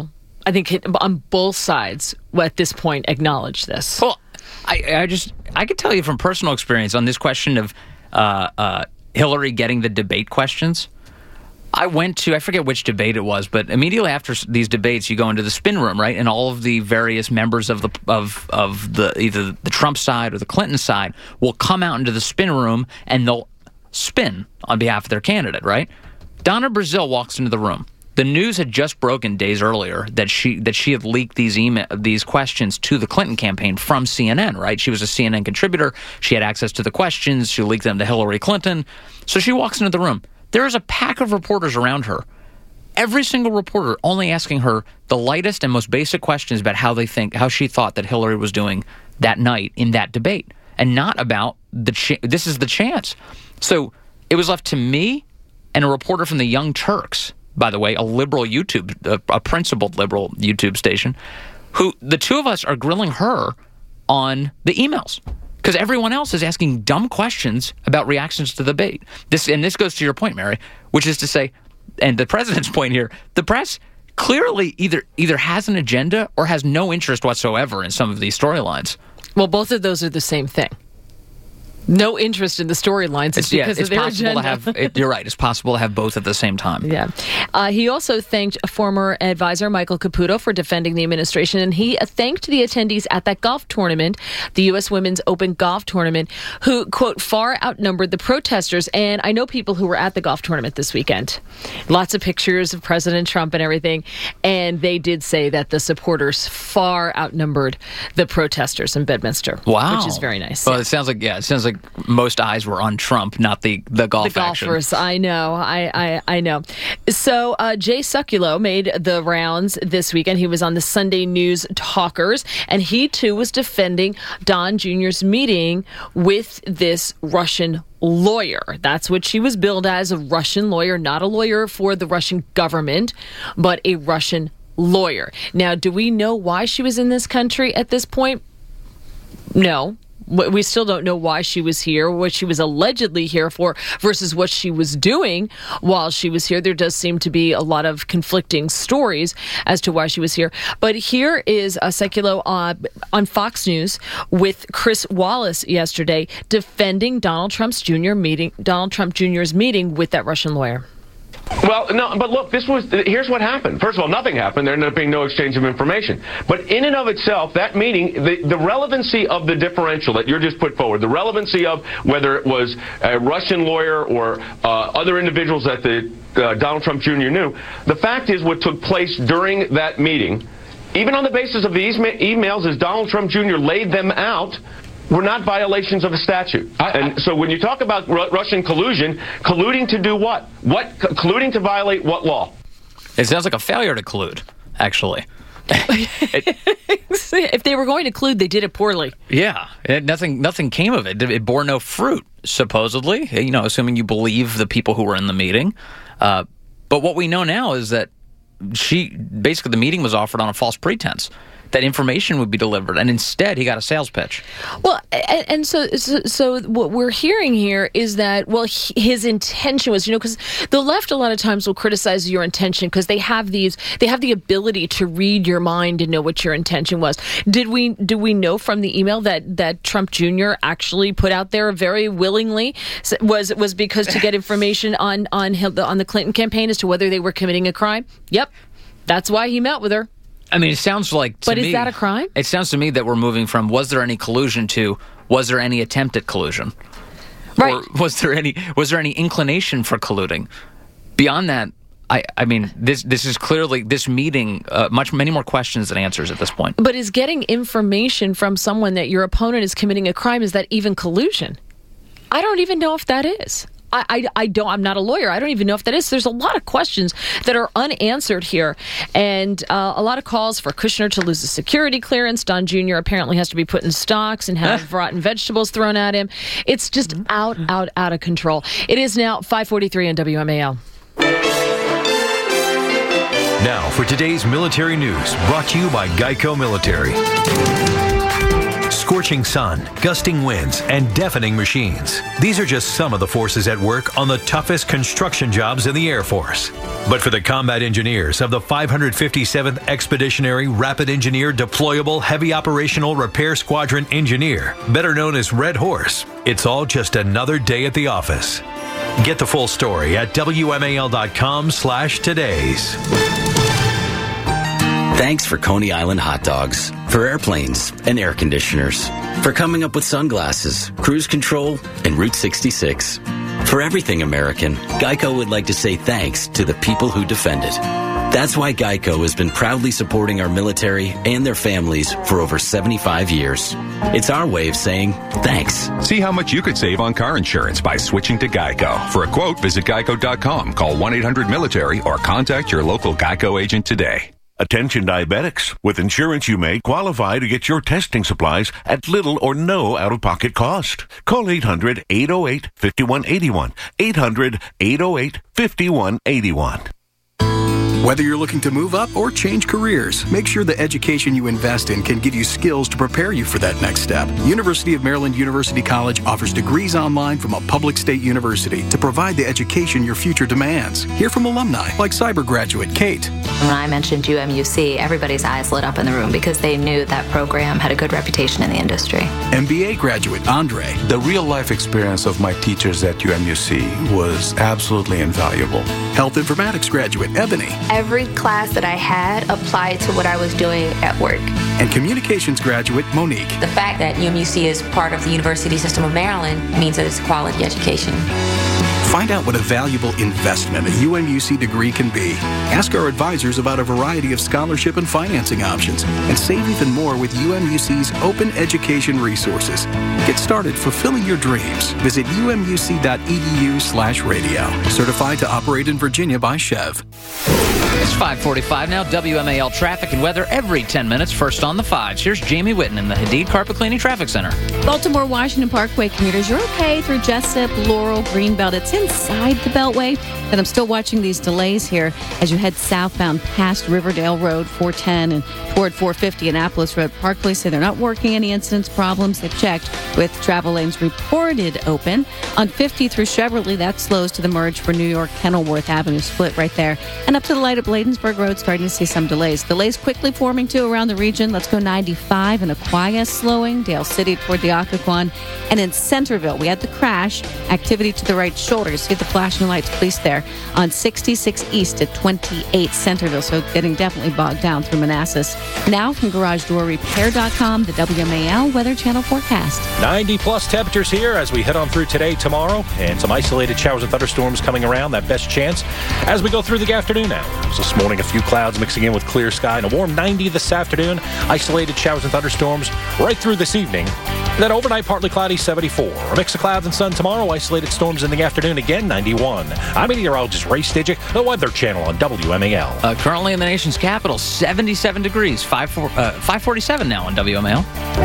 I think it, on both sides at this point acknowledge this. Well, I, I just I could tell you from personal experience on this question of uh, uh, Hillary getting the debate questions. I went to, I forget which debate it was, but immediately after these debates, you go into the spin room, right? And all of the various members of the of of the either the Trump side or the Clinton side will come out into the spin room and they'll spin on behalf of their candidate, right? Donna Brazile walks into the room. The news had just broken days earlier that she that she had leaked these email these questions to the Clinton campaign from C N N, right? She was a C N N contributor. She had access to the questions. She leaked them to Hillary Clinton. So she walks into the room. There is a pack of reporters around her. Every single reporter only asking her the lightest and most basic questions about how they think, how she thought that Hillary was doing that night in that debate, and not about the ch- this is the chance. So it was left to me and a reporter from the Young Turks, by the way, a liberal YouTube, a, a principled liberal YouTube station, who the two of us are grilling her on the emails. Because everyone else is asking dumb questions about reactions to the debate. This and this goes to your point, Mary, which is to say, and the president's point here, the press clearly either either has an agenda or has no interest whatsoever in some of these storylines. Well, both of those are the same thing. No interest in the storylines. It's, yeah, because it's of their possible agenda. to have. It, you're right. It's possible to have both at the same time. Yeah. Uh, he also thanked former advisor Michael Caputo for defending the administration, and he thanked the attendees at that golf tournament, the U S Women's Open Golf Tournament, who, quote, far outnumbered the protesters. And I know people who were at the golf tournament this weekend. Lots of pictures of President Trump and everything. And they did say that the supporters far outnumbered the protesters in Bedminster. Wow. Which is very nice. Well, yeah. it sounds like, yeah, it sounds like most eyes were on Trump, not the, the golf The action. golfers, I know, I, I, I know. So uh, Jay Sekulow made the rounds this weekend. He was on the Sunday News Talkers, and he too was defending Don Junior's meeting with this Russian lawyer. That's what she was billed as, a Russian lawyer, not a lawyer for the Russian government, but a Russian lawyer. Now, do we know why she was in this country at this point? No. We still don't know why she was here, what she was allegedly here for versus what she was doing while she was here. There does seem to be a lot of conflicting stories as to why she was here. But here is a Sekulow on, on Fox News with Chris Wallace yesterday defending Donald Trump's Junior meeting, Donald Trump Junior's meeting with that Russian lawyer. Well, no, but look, this was, here's what happened. First of all, nothing happened. There ended up being no exchange of information. But in and of itself, that meeting, the, the relevancy of the differential that you're just put forward, the relevancy of whether it was a Russian lawyer or uh, other individuals that the uh, Donald Trump Junior knew, the fact is what took place during that meeting, even on the basis of these emails as Donald Trump Junior laid them out, were not violations of a statute. I, and so when you talk about Ru- Russian collusion, colluding to do what? What c- colluding to violate what law? It sounds like a failure to collude, actually. If they were going to collude, they did it poorly. Yeah, it, nothing nothing came of it. It bore no fruit, supposedly, you know, assuming you believe the people who were in the meeting. Uh, but what we know now is that she, basically the meeting was offered on a false pretense that information would be delivered, and instead he got a sales pitch. Well, and, and so, so so what we're hearing here is that, well, he, his intention was, you know, because the left a lot of times will criticize your intention because they have these, they have the ability to read your mind and know what your intention was. Did we, do we know from the email that, that Trump Junior actually put out there very willingly was was because to get information on on on the Clinton campaign as to whether they were committing a crime? Yep, that's why he met with her. I mean, it sounds like to But me, is that a crime? It sounds to me that we're moving from was there any collusion to was there any attempt at collusion? Right. Or was there any was there any inclination for colluding? Beyond that, I, I mean, this this is clearly this meeting uh, much many more questions than answers at this point. But is getting information from someone that your opponent is committing a crime, is that even collusion? I don't even know if that is. I, I, I don't, I'm not a lawyer. I don't even know if that is. There's a lot of questions that are unanswered here. And uh, a lot of calls for Kushner to lose the security clearance. Don Junior apparently has to be put in stocks and have rotten vegetables thrown at him. It's just out, out, out of control. It is now five forty-three on W M A L. Now for today's military news, brought to you by Geico Military. scorching sun, gusting winds, and deafening machines. These are just some of the forces at work on the toughest construction jobs in the Air Force. But for the combat engineers of the five hundred fifty-seventh Expeditionary Rapid Engineer Deployable Heavy Operational Repair Squadron Engineer, better known as Red Horse, it's all just another day at the office. Get the full story at W M A L dot com slash todays. Thanks for Coney Island hot dogs, for airplanes and air conditioners, for coming up with sunglasses, cruise control, and Route sixty-six. For everything American, Geico would like to say thanks to the people who defend it. That's why Geico has been proudly supporting our military and their families for over seventy-five years. It's our way of saying thanks. See how much you could save on car insurance by switching to Geico. For a quote, visit geico dot com, call one eight hundred military, or contact your local Geico agent today. Attention diabetics. With insurance, you may qualify to get your testing supplies at little or no out-of-pocket cost. Call eight hundred, eight oh eight, five one eight one. eight hundred, eight oh eight, five one eight one. Whether you're looking to move up or change careers, make sure the education you invest in can give you skills to prepare you for that next step. University of Maryland University College offers degrees online from a public state university to provide the education your future demands. Hear from alumni like cyber graduate Kate. When I mentioned U M U C, everybody's eyes lit up in the room because they knew that program had a good reputation in the industry. M B A graduate Andre. The real-life experience of my teachers at U M U C was absolutely invaluable. Health informatics graduate Ebony. Every class that I had applied to what I was doing at work. And communications graduate Monique. The fact that U M U C is part of the University System of Maryland means that it's a quality education. Find out what a valuable investment a U M U C degree can be. Ask our advisors about a variety of scholarship and financing options, and save even more with U M U C's open education resources. Get started fulfilling your dreams. Visit U M U C dot E D U slash radio. Certified to operate in Virginia by Chev. It's five forty-five now. W M A L traffic and weather every ten minutes. First on the fives. Here's Jamie Whitten in the Hadid Carpet Cleaning Traffic Center. Baltimore Washington Parkway commuters, you're okay through Jessup, Laurel, Greenbelt. It's inside the Beltway, but I'm still watching these delays here as you head southbound past Riverdale Road, four ten, and toward four fifty Annapolis Road. Park Police say they're not working any incidents, problems. They've checked with travel lanes reported open. On fifty through Cheverly, that slows to the merge for New York Kenilworth Avenue split right there. And up to the light at Bladensburg Road, starting to see some delays. Delays quickly forming too around the region. Let's go ninety-five in Aquia slowing, Dale City toward the Occoquan. And in Centerville, we had the crash, activity to the right shoulder. You see the flashing lights, police there on sixty-six East at twenty-eight Centerville. So getting definitely bogged down through Manassas. Now from garage door repair dot com, the W M A L Weather Channel forecast. ninety plus temperatures here as we head on through today, tomorrow, and some isolated showers and thunderstorms coming around. That best chance as we go through the afternoon hours. This morning, a few clouds mixing in with clear sky and a warm ninety this afternoon. Isolated showers and thunderstorms right through this evening. And then overnight, partly cloudy, seventy-four. A mix of clouds and sun tomorrow. Isolated storms in the afternoon, again, ninety-one. I'm meteorologist Ray Stidgick, the Weather Channel on W M A L. Uh, currently in the nation's capital, seventy-seven degrees, five forty-seven now on W M A L.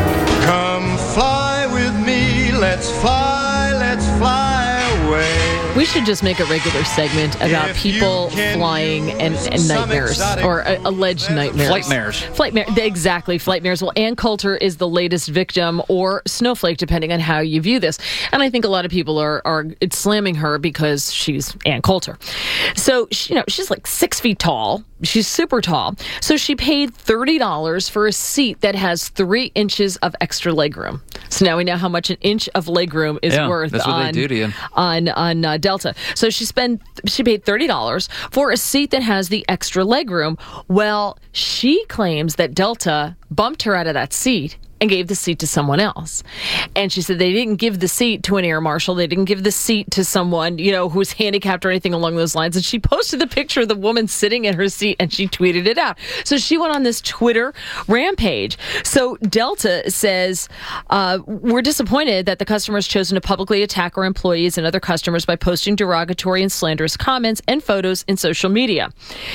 Come fly with me, let's fly, let's fly away. We should just make a regular segment about if people flying and, and nightmares, or uh, alleged nightmares. Flightmares. Flightmare, exactly, flightmares. Well, Ann Coulter is the latest victim, or snowflake, depending on how you view this. And I think a lot of people are, are it's slamming her because she's Ann Coulter. So, she, you know, she's like six feet tall. She's super tall. So she paid thirty dollars for a seat that has three inches of extra legroom. So now we know how much an inch of legroom is yeah, worth that's what on, they do to you. on, on uh, Delta. So she spent she paid thirty dollars for a seat that has the extra legroom. Well, she claims that Delta bumped her out of that seat and gave the seat to someone else. And she said they didn't give the seat to an air marshal. They didn't give the seat to someone, you know, who's handicapped or anything along those lines. And she posted the picture of the woman sitting in her seat and she tweeted it out. So she went on this Twitter rampage. So Delta says, uh, we're disappointed that the customer has chosen to publicly attack our employees and other customers by posting derogatory and slanderous comments and photos in social media.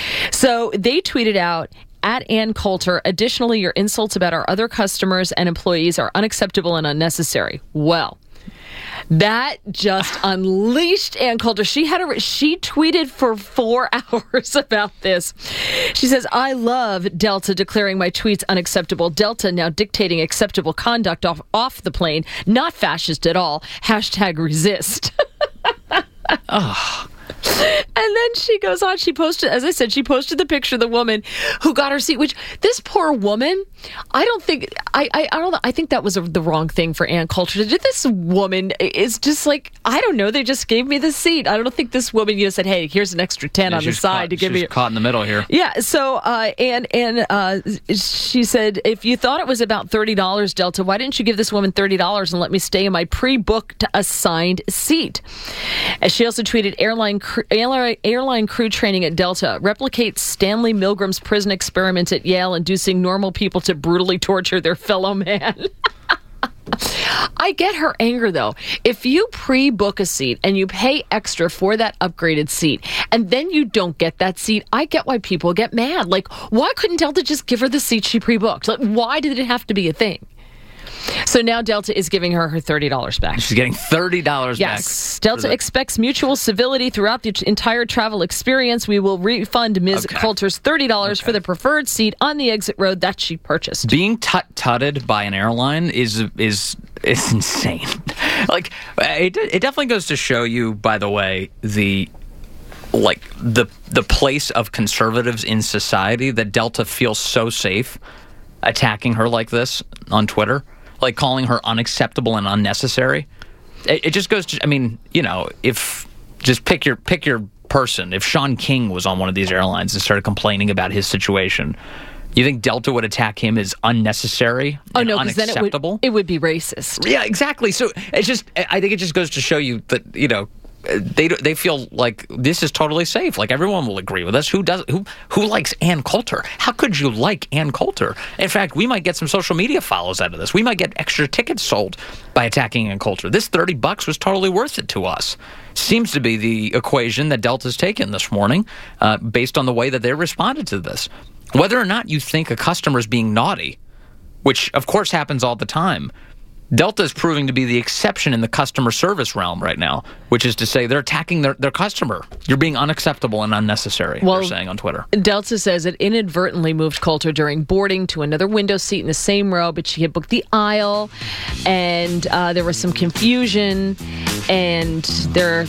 So they tweeted out, at Ann Coulter, additionally, your insults about our other customers and employees are unacceptable and unnecessary. Well, That just unleashed Ann Coulter. She had a she tweeted for four hours about this. She says, "I love Delta declaring my tweets unacceptable. Delta now dictating acceptable conduct off off the plane. Not fascist at all. Hashtag resist." Oh. And then she goes on, she posted, as I said, she posted the picture of the woman who got her seat, which this poor woman, I don't think, I I, I don't know, I think that was a, the wrong thing for Ann Coulter to do. This woman is just like, I don't know, they just gave me the seat. I don't think this woman, you know, said, hey, here's an extra ten Yeah, on the side caught, to give she's me. caught in the middle here. Yeah, so, uh, and, and uh, she said, if you thought it was about thirty dollars, Delta, why didn't you give this woman thirty dollars and let me stay in my pre-booked assigned seat? As she also tweeted, airline crew, airline crew training at Delta replicates Stanley Milgram's prison experiment at Yale, inducing normal people to brutally torture their fellow man. I get her anger, though. If you pre-book a seat and you pay extra for that upgraded seat, and then you don't get that seat, I get why people get mad. Like, why couldn't Delta just give her the seat she pre-booked? Like, why did it have to be a thing? So now Delta is giving her her thirty dollars back. She's getting thirty dollars yes. back. Yes. Delta the- expects mutual civility throughout the entire travel experience. We will refund Miz Okay. Coulter's thirty dollars okay. for the preferred seat on the exit road that she purchased. Being tut-tutted by an airline is is is insane. Like, it, it definitely goes to show you, by the way, the like the the place of conservatives in society that Delta feels so safe attacking her like this on Twitter. Like calling her unacceptable and unnecessary. It, it just goes to, I mean, you know, if just pick your pick your person. If Sean King was on one of these airlines and started complaining about his situation, you think Delta would attack him as unnecessary oh, and no, because then it would, it would be racist. Yeah, exactly. So it's just, I think it just goes to show you that, you know, they they feel like this is totally safe. Like everyone will agree with us. Who does who who likes Ann Coulter? How could you like Ann Coulter? In fact, we might get some social media follows out of this. We might get extra tickets sold by attacking Ann Coulter. This thirty bucks was totally worth it to us. Seems to be the equation that Delta's taken this morning, uh, based on the way that they responded to this. Whether or not you think a customer is being naughty, which of course happens all the time, Delta is proving to be the exception in the customer service realm right now, which is to say they're attacking their, their customer. You're being unacceptable and unnecessary, well, they're saying on Twitter. Delta says it inadvertently moved Coulter during boarding to another window seat in the same row, but she had booked the aisle, and uh, there was some confusion, and there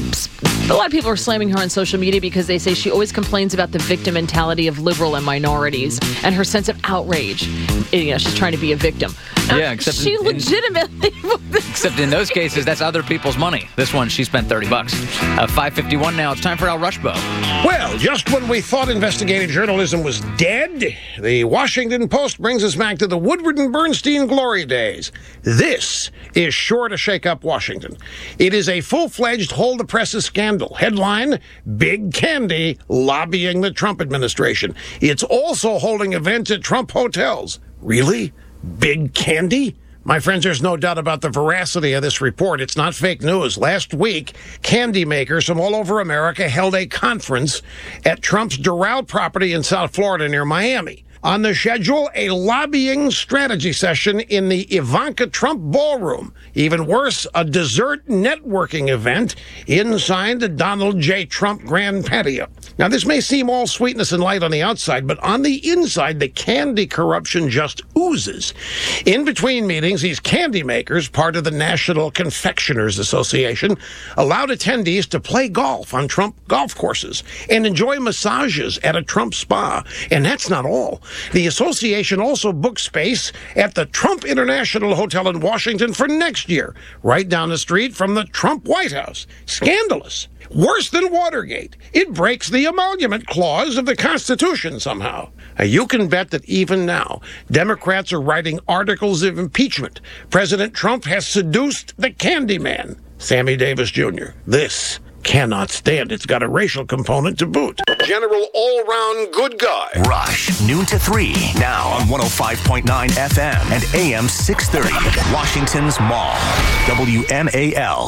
a lot of people are slamming her on social media because they say she always complains about the victim mentality of liberal and minorities and her sense of outrage. You know, she's trying to be a victim. Yeah, except she in, legitimately. Except in those cases, that's other people's money. This one, she spent thirty bucks. Uh, five fifty-one now. It's time for Al Rushbo. Well, just when we thought investigative journalism was dead, the Washington Post brings us back to the Woodward and Bernstein glory days. This is sure to shake up Washington. It is a full-fledged hold the presses scandal. Headline: Big Candy lobbying the Trump administration. It's also holding events at Trump hotels. Really? Big Candy? My friends, there's no doubt about the veracity of this report. It's not fake news. Last week, candy makers from all over America held a conference at Trump's Doral property in South Florida near Miami. On the schedule, a lobbying strategy session in the Ivanka Trump ballroom. Even worse, a dessert networking event inside the Donald J. Trump grand patio. Now, this may seem all sweetness and light on the outside, but on the inside, the candy corruption just oozes. In between meetings, these candy makers, part of the National Confectioners Association, allowed attendees to play golf on Trump golf courses and enjoy massages at a Trump spa. And that's not all. The association also booked space at the Trump International Hotel in Washington for next year, right down the street from the Trump White House. Scandalous. Worse than Watergate. It breaks the emolument clause of the Constitution somehow. Now, you can bet that even now, Democrats are writing articles of impeachment. President Trump has seduced the Candyman, Sammy Davis Junior This cannot stand. It's got a racial component to boot. General all-round good guy. Rush, noon to three, now on one oh five point nine F M and A M six thirty. Washington's Mall, W M A L.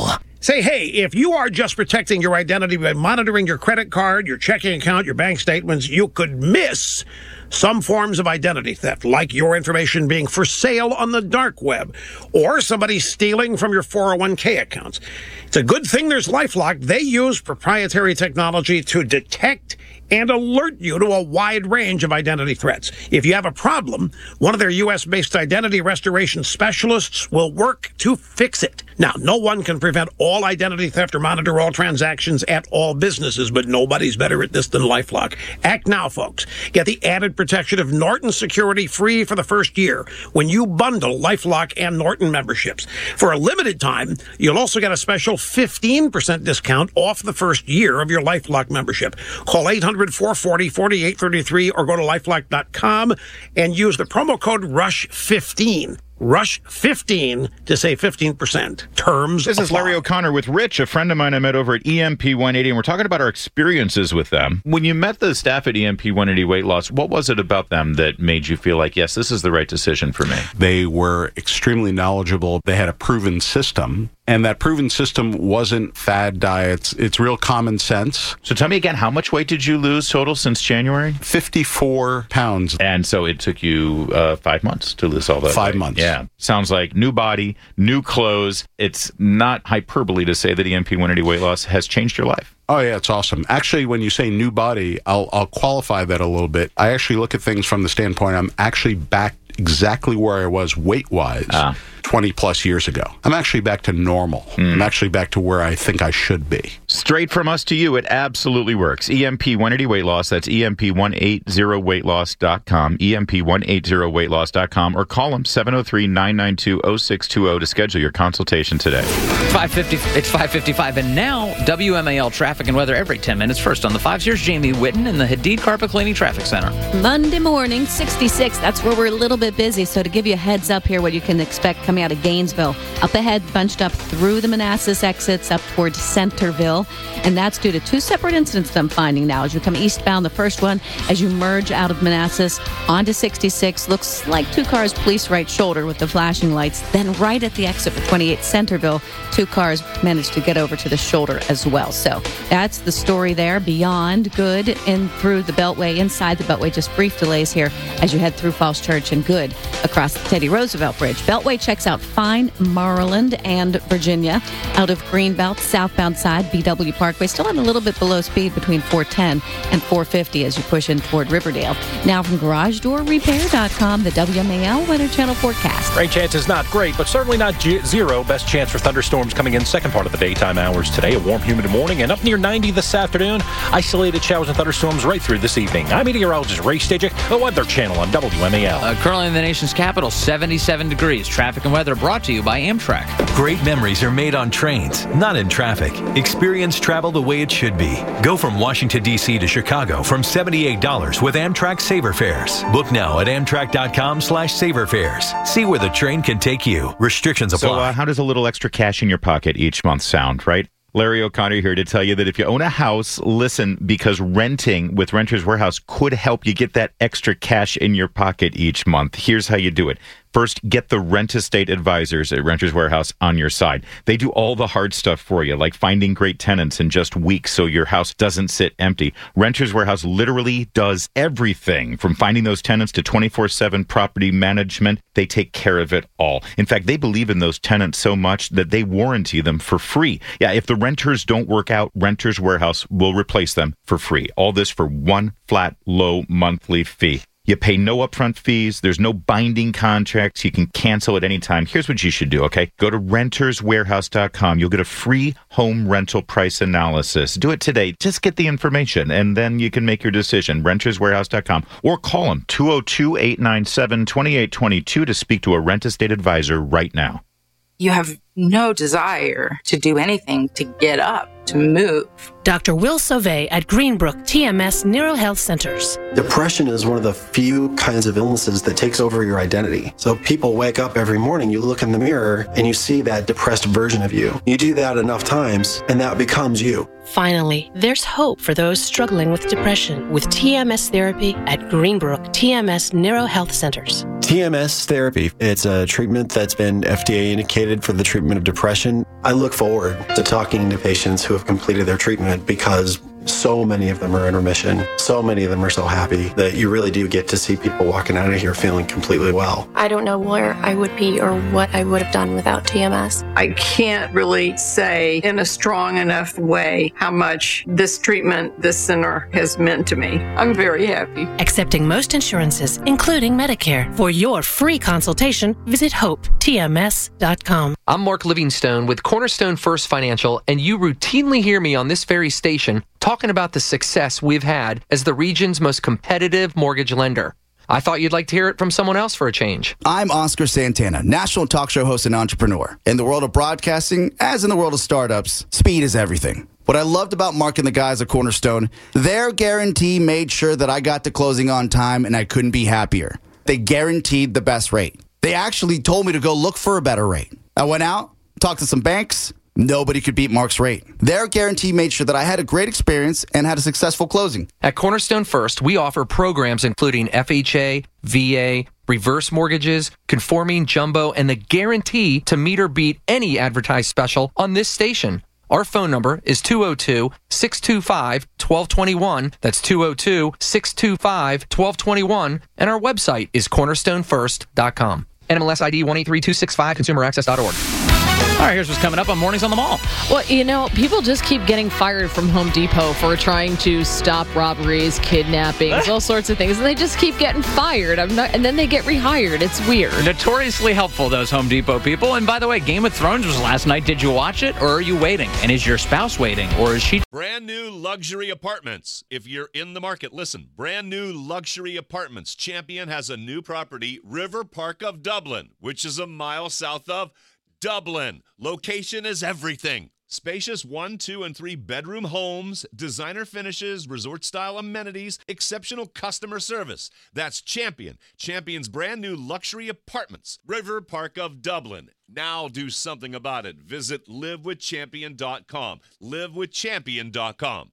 Say, hey, if you are just protecting your identity by monitoring your credit card, your checking account, your bank statements, you could miss some forms of identity theft, like your information being for sale on the dark web, or somebody stealing from your four oh one k accounts. It's a good thing there's LifeLock. They use proprietary technology to detect and alert you to a wide range of identity threats. If you have a problem, one of their U S-based identity restoration specialists will work to fix it. Now, no one can prevent all identity theft or monitor all transactions at all businesses, but nobody's better at this than LifeLock. Act now, folks. Get the added protection of Norton Security free for the first year when you bundle LifeLock and Norton memberships. For a limited time, you'll also get a special fifteen percent discount off the first year of your LifeLock membership. Call eight hundred, four four zero, four eight three three or go to lifelock dot com and use the promo code rush fifteen. rush fifteen to save fifteen percent. Terms This is apply. Larry O'Connor with Rich, a friend of mine I met over at E M P one eighty, and we're talking about our experiences with them. When you met the staff at E M P one eighty Weight Loss, what was it about them that made you feel like, yes, this is the right decision for me? They were extremely knowledgeable. They had a proven system, and that proven system wasn't fad diets. It's real common sense. So tell me again, how much weight did you lose total since January? fifty-four pounds. And so it took you uh, five months to lose all that Five weight. months. Yeah. Sounds like new body, new clothes. It's not hyperbole to say that E M P one eighty Weight Loss has changed your life. Oh, yeah, it's awesome. Actually, when you say new body, I'll, I'll qualify that a little bit. I actually look at things from the standpoint I'm actually back exactly where I was weight-wise ah. twenty plus years ago. I'm actually back to normal. Mm. I'm actually back to where I think I should be. Straight from us to you, it absolutely works. E M P one eighty Weight Loss, that's E M P one eighty weight loss dot com, E M P one eighty weight loss dot com, or call them seven oh three, nine nine two, oh six two oh to schedule your consultation today. five fifty, it's five fifty-five, and now W M A L traffic and weather every ten minutes. First on the fives, here's Jamie Whitten in the Hadid Carpet Cleaning Traffic Center. Monday morning, sixty-six. That's where we're a little bit busy. So to give you a heads up here, what you can expect coming out of Gainesville. Up ahead, bunched up through the Manassas exits up towards Centerville. And that's due to two separate incidents that I'm finding now. As you come eastbound, the first one, as you merge out of Manassas onto sixty-six, looks like two cars police right shoulder with the flashing lights. Then right at the exit for twenty-eight Centerville, two cars managed to get over to the shoulder as well. So that's the story there. Beyond good in through the Beltway, inside the Beltway, just brief delays here as you head through Falls Church and good across the Teddy Roosevelt Bridge. Beltway checks out fine. Maryland and Virginia. Out of Greenbelt, southbound side, B W Parkway, still at a little bit below speed between four ten and four fifty as you push in toward Riverdale. Now from garage door repair dot com, the W M A L Weather Channel forecast. Rain chance is not great, but certainly not g- zero. Best chance for thunderstorms coming in second part of the daytime hours today. A warm, humid morning and up near ninety this afternoon. Isolated showers and thunderstorms right through this evening. I'm meteorologist Ray Stajic, the Weather Channel on W M A L. Uh, currently in the nation's capital, seventy-seven degrees. Traffic and weather brought to you by Amtrak. Great memories are made on trains, not in traffic. Experience travel the way it should be. Go from Washington, D C to Chicago from seventy-eight dollars with Amtrak Saver Fares. Book now at amtrak dot com slash saver fares. See where the train can take you. Restrictions apply. So uh, how does a little extra cash in your pocket each month sound, right? Larry O'Connor here to tell you that if you own a house, listen, because renting with Renters Warehouse could help you get that extra cash in your pocket each month. Here's how you do it. First, get the Rent Estate advisors at Renters Warehouse on your side. They do all the hard stuff for you, like finding great tenants in just weeks so your house doesn't sit empty. Renters Warehouse literally does everything, from finding those tenants to twenty-four seven property management. They take care of it all. In fact, they believe in those tenants so much that they warranty them for free. Yeah, if the renters don't work out, Renters Warehouse will replace them for free. All this for one flat, low monthly fee. You pay no upfront fees. There's no binding contracts. You can cancel at any time. Here's what you should do, okay? Go to renters warehouse dot com. You'll get a free home rental price analysis. Do it today. Just get the information, and then you can make your decision. renters warehouse dot com. Or call them, two oh two, eight nine seven, two eight two two, to speak to a Rent Estate advisor right now. You have no desire to do anything to get up, to move. Doctor Will Sauvé at Greenbrook T M S Neuro Health Centers. Depression is one of the few kinds of illnesses that takes over your identity. So people wake up every morning, you look in the mirror, and you see that depressed version of you. You do that enough times, and that becomes you. Finally, there's hope for those struggling with depression with T M S therapy at Greenbrook T M S Neuro Health Centers. T M S therapy, it's a treatment that's been F D A indicated for the treatment of depression. I look forward to talking to patients who have completed their treatment because so many of them are in remission. So many of them are so happy that you really do get to see people walking out of here feeling completely well. I don't know where I would be or what I would have done without T M S. I can't really say in a strong enough way how much this treatment, this center has meant to me. I'm very happy. Accepting most insurances, including Medicare. For your free consultation, visit hope T M S dot com. I'm Mark Livingstone with Cornerstone First Financial, and you routinely hear me on this very station talking about the success we've had as the region's most competitive mortgage lender. I thought you'd like to hear it from someone else for a change. I'm Oscar Santana, national talk show host and entrepreneur. In the world of broadcasting, as in the world of startups, speed is everything. What I loved about Mark and the guys at Cornerstone, their guarantee made sure that I got to closing on time, and I couldn't be happier. They guaranteed the best rate. They actually told me to go look for a better rate. I went out, talked to some banks. Nobody could beat Mark's rate. Their guarantee made sure that I had a great experience and had a successful closing. At Cornerstone First, we offer programs including F H A, V A, reverse mortgages, conforming jumbo, and the guarantee to meet or beat any advertised special on this station. Our phone number is two oh two, six two five, one two two one. That's two oh two, six two five, one two two one. And our website is cornerstone first dot com. N M L S I D one eight three two six five, consumer access dot org. All right, here's what's coming up on Mornings on the Mall. Well, you know, people just keep getting fired from Home Depot for trying to stop robberies, kidnappings, all sorts of things, and they just keep getting fired. I'm not, and then they get rehired. It's weird. Notoriously helpful, those Home Depot people. And by the way, Game of Thrones was last night. Did you watch it, or are you waiting? And is your spouse waiting, or is she? Brand new luxury apartments. If you're in the market, listen. Brand new luxury apartments. Champion has a new property, River Park of Dublin, which is a mile south of Dublin. Location is everything. Spacious one, two, and three bedroom homes, designer finishes, resort-style amenities, exceptional customer service. That's Champion. Champion's brand new luxury apartments. River Park of Dublin. Now do something about it. Visit live with champion dot com. live with champion dot com.